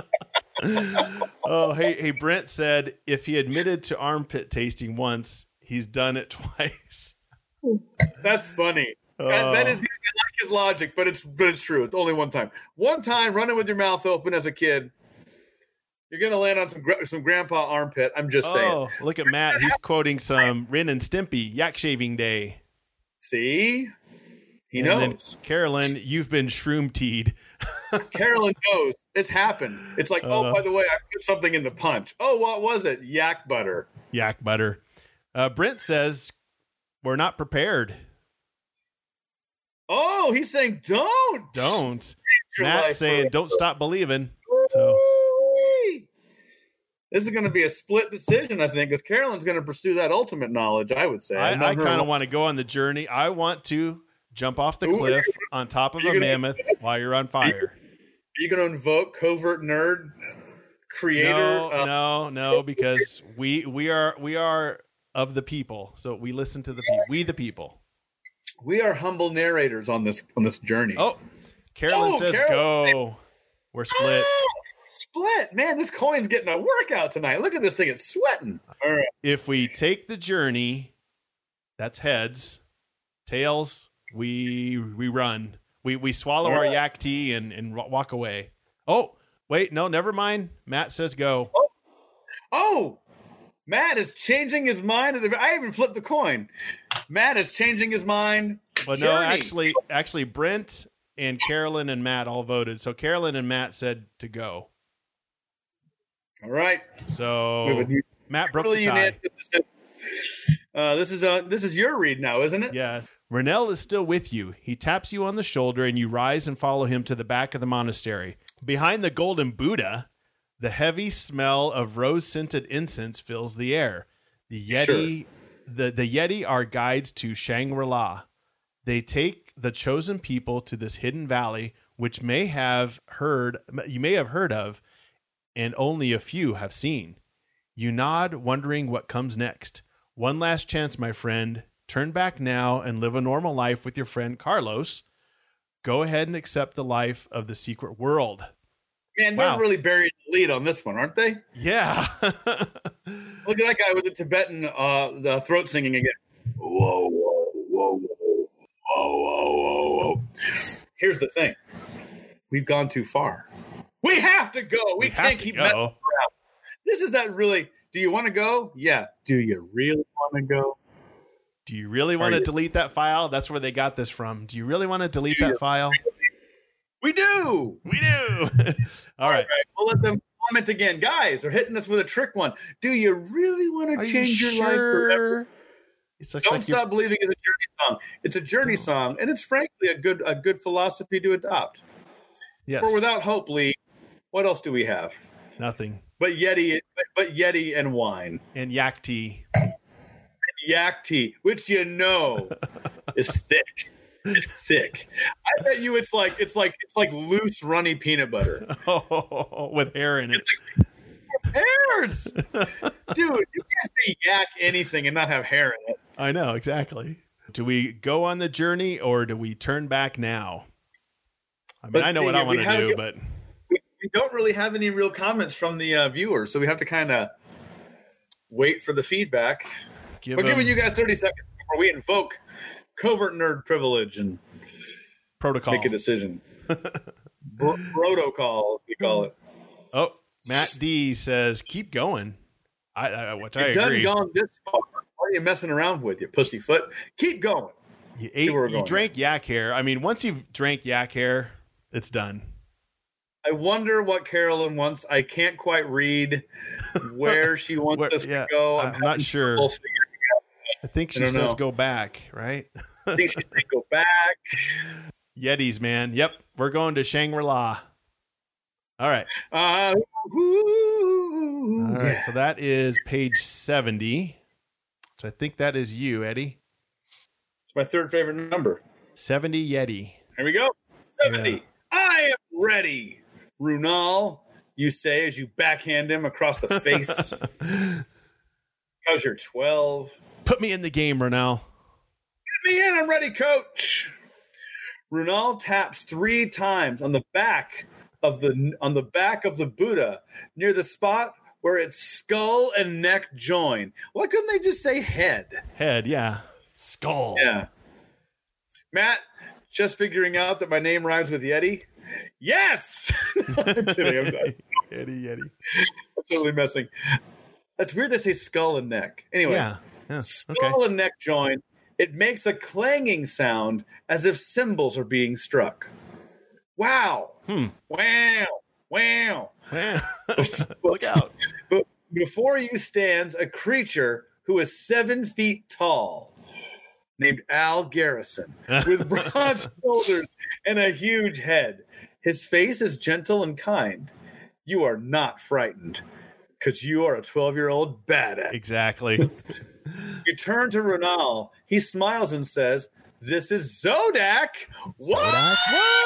Oh, hey, Brent said if he admitted to armpit tasting once, he's done it twice. That's funny. That is, I like his logic, but it's true. It's only one time. One time, running with your mouth open as a kid, you're gonna land on some grandpa armpit. I'm just saying. Oh, look at Matt. He's quoting some Ren and Stimpy Yak Shaving Day. See, he knows. Then, Carolyn, you've been shroom teed. Carolyn knows it's happened. It's like, oh, by the way, I put something in the punch. Oh, what was it? Yak butter. Yak butter. Brent says we're not prepared. Oh, he's saying don't. Matt's saying don't stop believing. So this is going to be a split decision, I think, because Carolyn's going to pursue that ultimate knowledge, I would say. I kind of want to go on the journey. I want to jump off the cliff on top of a mammoth while you're on fire. Are you going to invoke Covert Nerd creator? No, because we are of the people. So we listen to the people. We the people. We are humble narrators on this journey. Oh, Carolyn says go. We're split. Split. Man, this coin's getting a workout tonight. Look at this thing. It's sweating. All right. If we take the journey, that's heads. Tails, we run. We swallow our yak tea and walk away. Oh, wait. No, never mind. Matt says go. Oh, Matt is changing his mind. I even flipped the coin. Matt is changing his mind. But no, actually, Brent and Carolyn and Matt all voted. So Carolyn and Matt said to go. All right. So Matt broke the tie. This is your read now, isn't it? Yes. Renell is still with you. He taps you on the shoulder and you rise and follow him to the back of the monastery. Behind the golden Buddha, the heavy smell of rose-scented incense fills the air. The Yeti, the Yeti are guides to Shangri-La. They take the chosen people to this hidden valley, which you may have heard of, and only a few have seen. You nod, wondering what comes next. One last chance, my friend. Turn back now and live a normal life with your friend Carlos. Go ahead and accept the life of the secret world. Man, they're really burying the lead on this one, aren't they? Yeah. Look at that guy with the Tibetan the throat singing again. Whoa, whoa, whoa, whoa, whoa, whoa, whoa. Here's the thing. We've gone too far. We have to go. We can't keep messing around. This is that really, do you want to go? Yeah. Do you really want to go? Do you really want to delete that file? That's where they got this from. Do you really want to delete that file? We do. We do. All right. We'll let them comment again. Guys, they're hitting us with a trick one. Do you really want to change your life forever? Don't stop believing it's a journey song. It's a journey song, and it's frankly a good philosophy to adopt. Yes. For without hope, Lee, what else do we have? Nothing. But Yeti and wine. And yak tea. Yak tea, which is thick. It's thick. I bet you it's like loose, runny peanut butter. Oh, with hair in it. Hairs, dude. You can't say yak anything and not have hair in it. I know exactly. Do we go on the journey or do we turn back now? I mean, I know what I want to do, but we don't really have any real comments from the viewers, so we have to kind of wait for the feedback. We're giving you guys 30 seconds before we invoke covert nerd privilege and protocol. Make a decision. Protocol, we call it. Oh, Matt D says, "Keep going." Which I agree. Done gone this far. What are you messing around with, you pussyfoot? Keep going. You drank yak hair. I mean, once you've drank yak hair, it's done. I wonder what Carolyn wants. I can't quite read where she wants us to go. I'm not sure. I think she says go back, right? I think she said go back. Yetis, man. Yep. We're going to Shangri-La. All right. All right. So that is page 70. So I think that is you, Eddie. It's my third favorite number. 70 Yeti. Here we go. 70. Yeah. I am ready. Runal, you say as you backhand him across the face. Because you're 12. Put me in the game, Runal. Put me in. I'm ready, coach. Runal taps 3 times on the back of the Buddha near the spot where its skull and neck join. Why couldn't they just say head? Head, yeah. Skull. Yeah. Matt, just figuring out that my name rhymes with Yeti. Yes. No, I'm kidding. Yeti. I'm totally messing. That's weird they say skull and neck. Anyway. Yeah. Skull and neck join. It makes a clanging sound as if cymbals are being struck. Wow. Wow. Look out. Before you stands a creature who is 7 feet tall, named Al Garrison, with broad shoulders and a huge head. His face is gentle and kind. You are not frightened because you are a 12-year-old badass. Exactly. You turn to Runal. He smiles and says, "This is Zodak." What?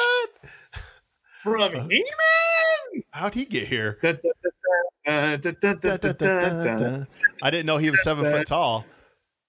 From He-Man? How'd he get here? I didn't know he was 7 foot tall.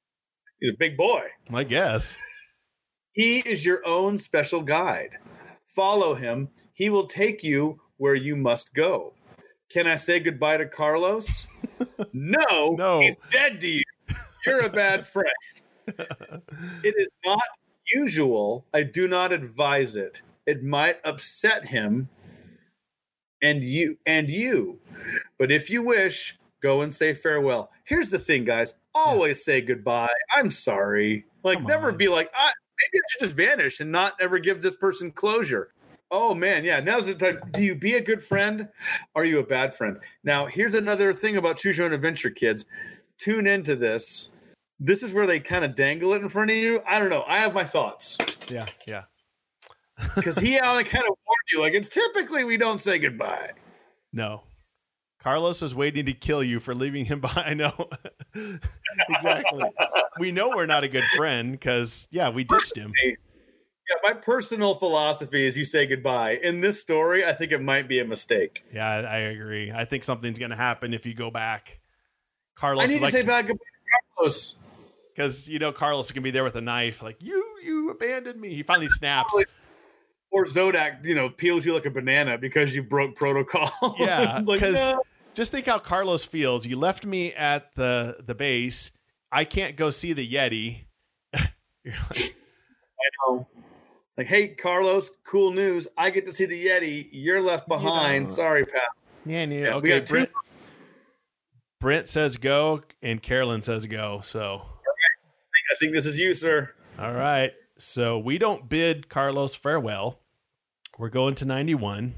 He's a big boy. I guess. He is your own special guide. follow him. He will take you where you must go. Can I say goodbye to Carlos? No, No. He's dead to you. You're a bad friend. It is not usual. I do not advise it. It might upset him and you. But if you wish, go and say farewell. Here's the thing, guys. Always say goodbye. I'm sorry. Like, never be like, maybe I should just vanish and not ever give this person closure. Oh, man. Yeah. Now's the time. Do you be a good friend? Are you a bad friend? Now, here's another thing about Choose Your Own Adventure, kids. Tune into this. This is where they kind of dangle it in front of you. I don't know. I have my thoughts. Yeah. Because he kind of warned you, like, it's typically we don't say goodbye. No. Carlos is waiting to kill you for leaving him behind. I know. Exactly. We know we're not a good friend because, we ditched him. Yeah, my personal philosophy is you say goodbye. In this story, I think it might be a mistake. Yeah, I agree. I think something's going to happen if you go back. Carlos, I need to say back goodbye to Carlos. Because, Carlos can be there with a knife. Like, you abandoned me. He finally snaps. Or Zodak, peels you like a banana because you broke protocol. Yeah, because no. Just think how Carlos feels. You left me at the base. I can't go see the Yeti. You're like, I know. Like, hey, Carlos, cool news. I get to see the Yeti. You're left behind. Sorry, pal. Yeah, okay. Brent says go, and Carolyn says go. So I think this is you, sir. All right. So we don't bid Carlos farewell. We're going to 91.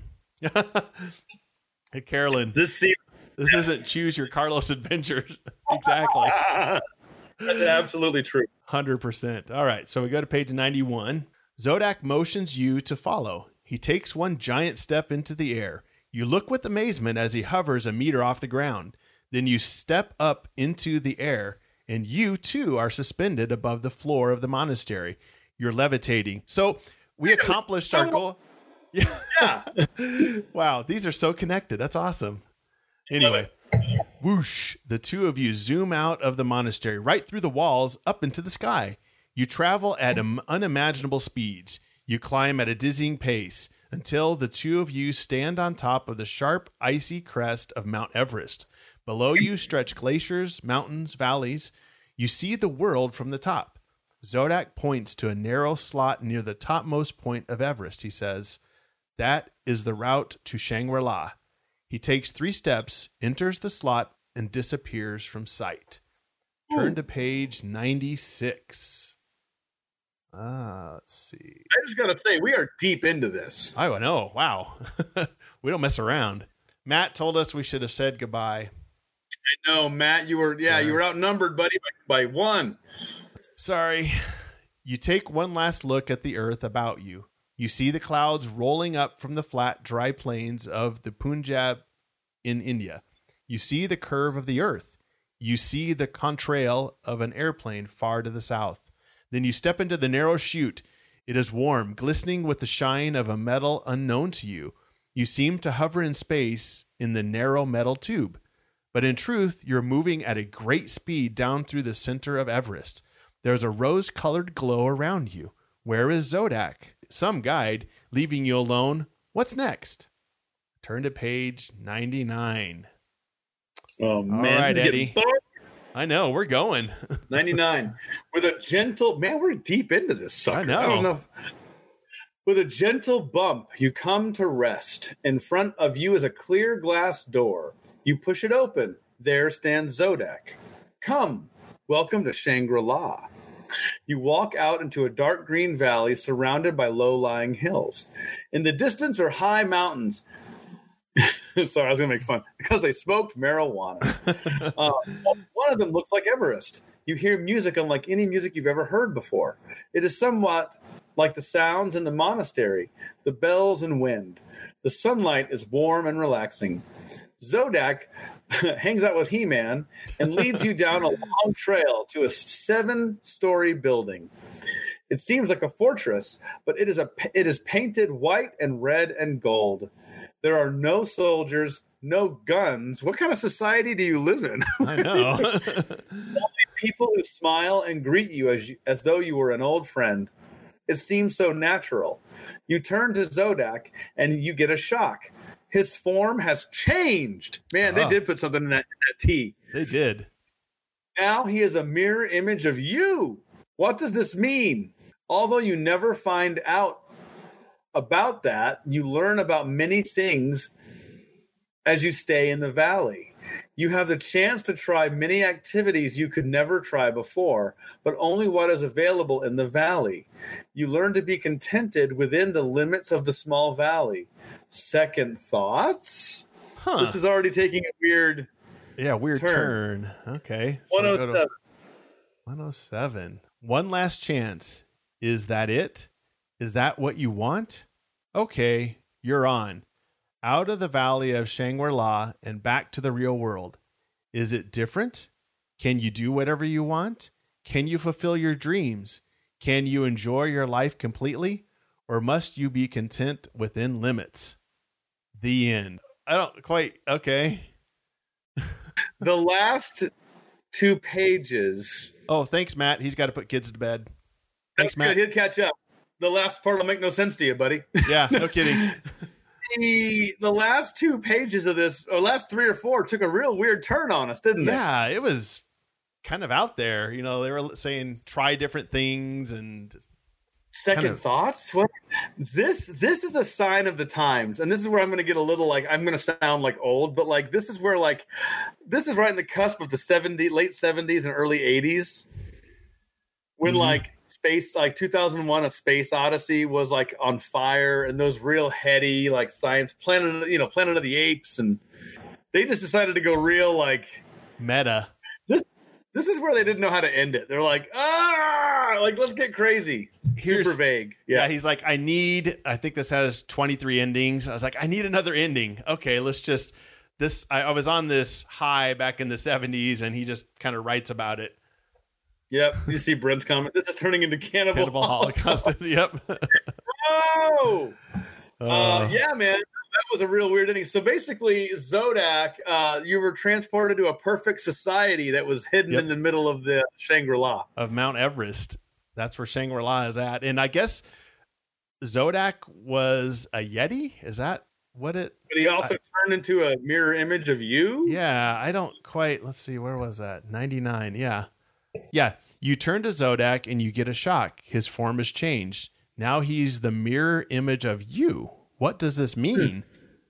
Hey, Carolyn. This isn't Choose Your Carlos Adventures. Exactly. That's absolutely true. 100%. All right. So we go to page 91. Zodak motions you to follow. He takes one giant step into the air. You look with amazement as he hovers a meter off the ground. Then you step up into the air, and you, too, are suspended above the floor of the monastery. You're levitating. So we accomplished our goal. Yeah. Wow. These are so connected. That's awesome. Anyway, whoosh. The two of you zoom out of the monastery, right through the walls, up into the sky. You travel at unimaginable speeds. You climb at a dizzying pace until the two of you stand on top of the sharp, icy crest of Mount Everest. Below you stretch glaciers, mountains, valleys. You see the world from the top. Zodak points to a narrow slot near the topmost point of Everest. He says, that is the route to Shangri-La. He takes 3 steps, enters the slot, and disappears from sight. Turn to page 96. Let's see. I just got to say, we are deep into this. I know. Wow. We don't mess around. Matt told us we should have said goodbye. I know, Matt. You were outnumbered, buddy, by 1. Sorry. You take one last look at the earth about you. You see the clouds rolling up from the flat, dry plains of the Punjab in India. You see the curve of the earth. You see the contrail of an airplane far to the south. Then you step into the narrow chute. It is warm, glistening with the shine of a metal unknown to you. You seem to hover in space in the narrow metal tube. But in truth, you're moving at a great speed down through the center of Everest. There's a rose-colored glow around you. Where is Zodak? Some guide, leaving you alone. What's next? Turn to page 99. Oh, man. All right, Eddie. I know. We're going. 99. With a gentle... Man, we're deep into this sucker. I know. I don't know. With a gentle bump, you come to rest. In front of you is a clear glass door. You push it open. There stands Zodak. Come. Welcome to Shangri-La. You walk out into a dark green valley surrounded by low-lying hills. In the distance are high mountains. Sorry, I was going to make fun. Because they smoked marijuana. One of them looks like Everest. You hear music unlike any music you've ever heard before. It is somewhat like the sounds in the monastery, the bells and wind. The sunlight is warm and relaxing. Zodak hangs out with He-Man and leads you down a long trail to a 7-story building. It seems like a fortress, but it is painted white and red and gold. There are no soldiers, no guns. What kind of society do you live in? I know. Only people who smile and greet you as though you were an old friend. It seems so natural. You turn to Zodak and you get a shock. His form has changed. Man, they did put something in that T. They did. Now he is a mirror image of you. What does this mean? Although you never find out about that, you learn about many things as you stay in the valley. You have the chance to try many activities you could never try before, but only what is available in the valley. You learn to be contented within the limits of the small valley. Second thoughts? This is already taking a weird turn. Okay. So 107. 107. One last chance. Is that it? Is that what you want? Okay, you're on. Out of the valley of Shangri-La and back to the real world. Is it different? Can you do whatever you want? Can you fulfill your dreams? Can you enjoy your life completely? Or must you be content within limits? The end. I don't quite. Okay. The last 2 pages. Oh, thanks, Matt. He's got to put kids to bed. Thanks, Matt. Good. He'll catch up. The last part will make no sense to you, buddy. Yeah, no kidding. The last 2 pages of this, or last 3 or 4, took a real weird turn on us, didn't they? Yeah, it was kind of out there. You know, they were saying try different things and second thoughts. What this is a sign of the times, and this is where I'm going to get a little like I'm going to sound like old, but like this is where like this is right in the cusp of the late 70s and early 80s when like space, like 2001 A Space Odyssey was like on fire, and those real heady like science Planet of the Apes, and they just decided to go real like meta. This is where they didn't know how to end it. They're like, like let's get crazy. Super vague. Yeah, he's like, I think this has 23 endings. I was like, I need another ending. Okay, let's just this. I was on this high back in the 70s, and he just kind of writes about it. Yep. You see Brent's comment. This is turning into Cannibal Holocaust. Yep. Oh. Yeah, man. That was a real weird ending. So basically, Zodak, you were transported to a perfect society that was hidden in the middle of the Shangri-La. Of Mount Everest. That's where Shangri-La is at. And I guess Zodak was a Yeti? Is that what it... But he also turned into a mirror image of you? Yeah, I don't quite... Let's see, where was that? 99, yeah. Yeah, you turn to Zodak and you get a shock. His form has changed. Now he's the mirror image of you. What does this mean?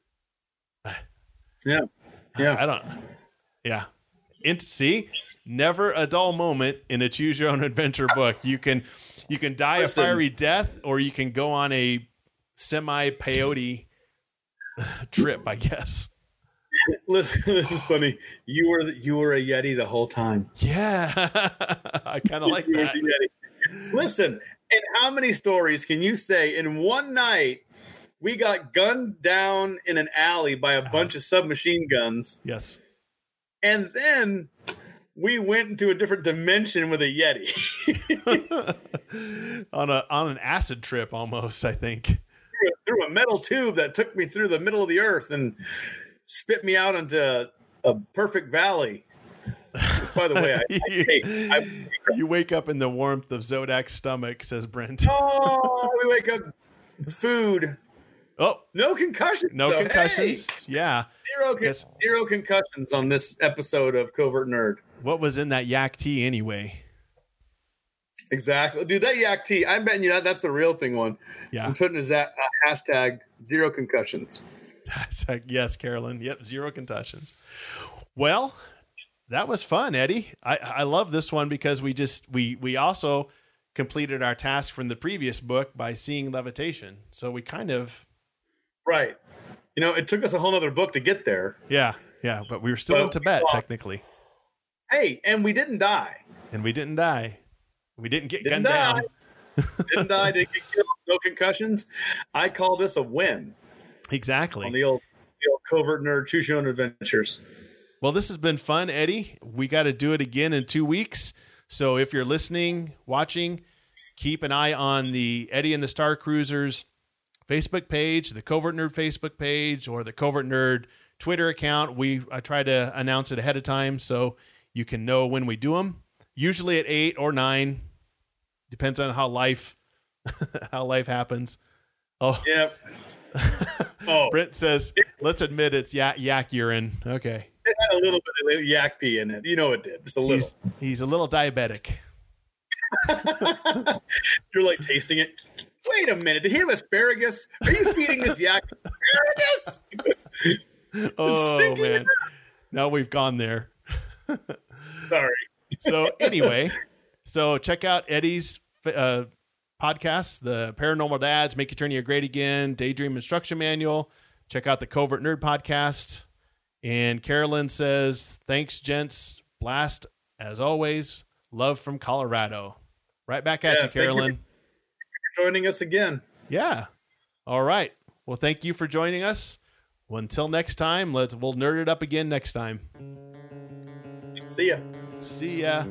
Yeah. I don't. Yeah. See, never a dull moment in a choose your own adventure book. You can die a fiery death, or you can go on a semi peyote trip, I guess. Listen, this is funny. You were a Yeti the whole time. Yeah. I kind of like that. Listen, and how many stories can you say in one night? We got gunned down in an alley by a bunch of submachine guns. Yes. And then we went into a different dimension with a Yeti. on an acid trip almost, I think. Through a metal tube that took me through the middle of the earth and spit me out into a perfect valley. By the way, you wake up in the warmth of Zodak's stomach, says Brent. Oh, we wake up food. Oh, no concussions. No concussions. Hey, yeah. Zero concussions on this episode of Covert Nerd. What was in that yak tea anyway? Exactly. Dude, that yak tea, I'm betting you that's the real thing one. Yeah. I'm putting that hashtag 0 concussions. Yes, Carolyn. Yep. 0 concussions. Well, that was fun, Eddie. I love this one because we also completed our task from the previous book by seeing levitation. So we kind of... Right. You know, it took us a whole other book to get there. Yeah. Yeah. But we were still in Tibet, technically. Hey, and we didn't die. We didn't get gunned down. Didn't die. Didn't get killed. No concussions. I call this a win. Exactly. On the old Covert Nerd Choose Your Own Adventures. Well, this has been fun, Eddie. We got to do it again in 2 weeks. So if you're listening, watching, keep an eye on the Eddie and the Star Cruisers Facebook page, the Covert Nerd Facebook page, or the Covert Nerd Twitter account. I try to announce it ahead of time so you can know when we do them. Usually at 8 or 9. Depends on how life how life happens. Oh, Yep. Oh, Brent says, let's admit it's yak urine. Okay. it had a little bit of yak pee in it. You know it did. Just a little. He's a little diabetic. You're like tasting it. Wait a minute. Did he have asparagus? Are you feeding this yak asparagus? Oh, man. Now we've gone there. Sorry. So anyway, check out Eddie's podcasts, the Paranormal Dads, Make Eternia Great Again, Daydream Instruction Manual. Check out the Covert Nerd podcast. And Carolyn says, thanks, gents. Blast, as always. Love from Colorado. Right back at you, Carolyn. Thank you for joining us again. Yeah. All right. Well, thank you for joining us. Well, until next time, we'll nerd it up again next time. See ya. See ya.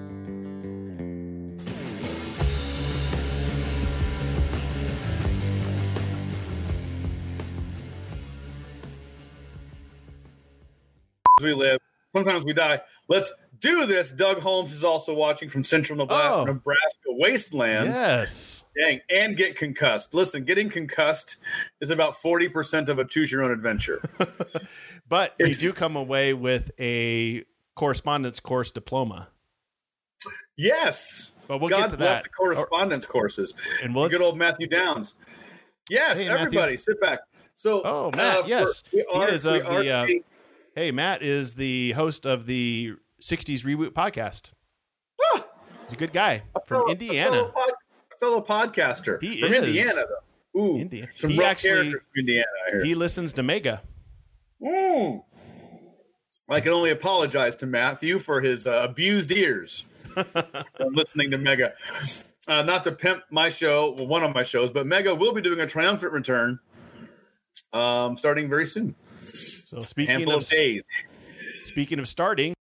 We live. Sometimes we die. Let's do this. Doug Holmes is also watching from Central Nebraska wastelands. Yes. Dang, and get concussed. Listen, getting concussed is about 40% of a choose-your-own adventure. But you do come away with a correspondence course diploma. Yes. But we'll God get to bless that. the correspondence courses. And good old Matthew Downs. Yes, Hey, everybody, sit back. So, Matt, yes. Hey, Matt is the host of the 60s Reboot podcast. Ah, He's a good guy from Indiana. A fellow podcaster. He from is. Indiana, though. Ooh, Indiana. some He rough actually- characters from Indiana, I hear. He listens to Mega. I can only apologize to Matthew for his abused ears from listening to Mega. Not to pimp my show, one of my shows, but Mega will be doing a triumphant return starting very soon. So speaking Handful of days. Speaking of starting,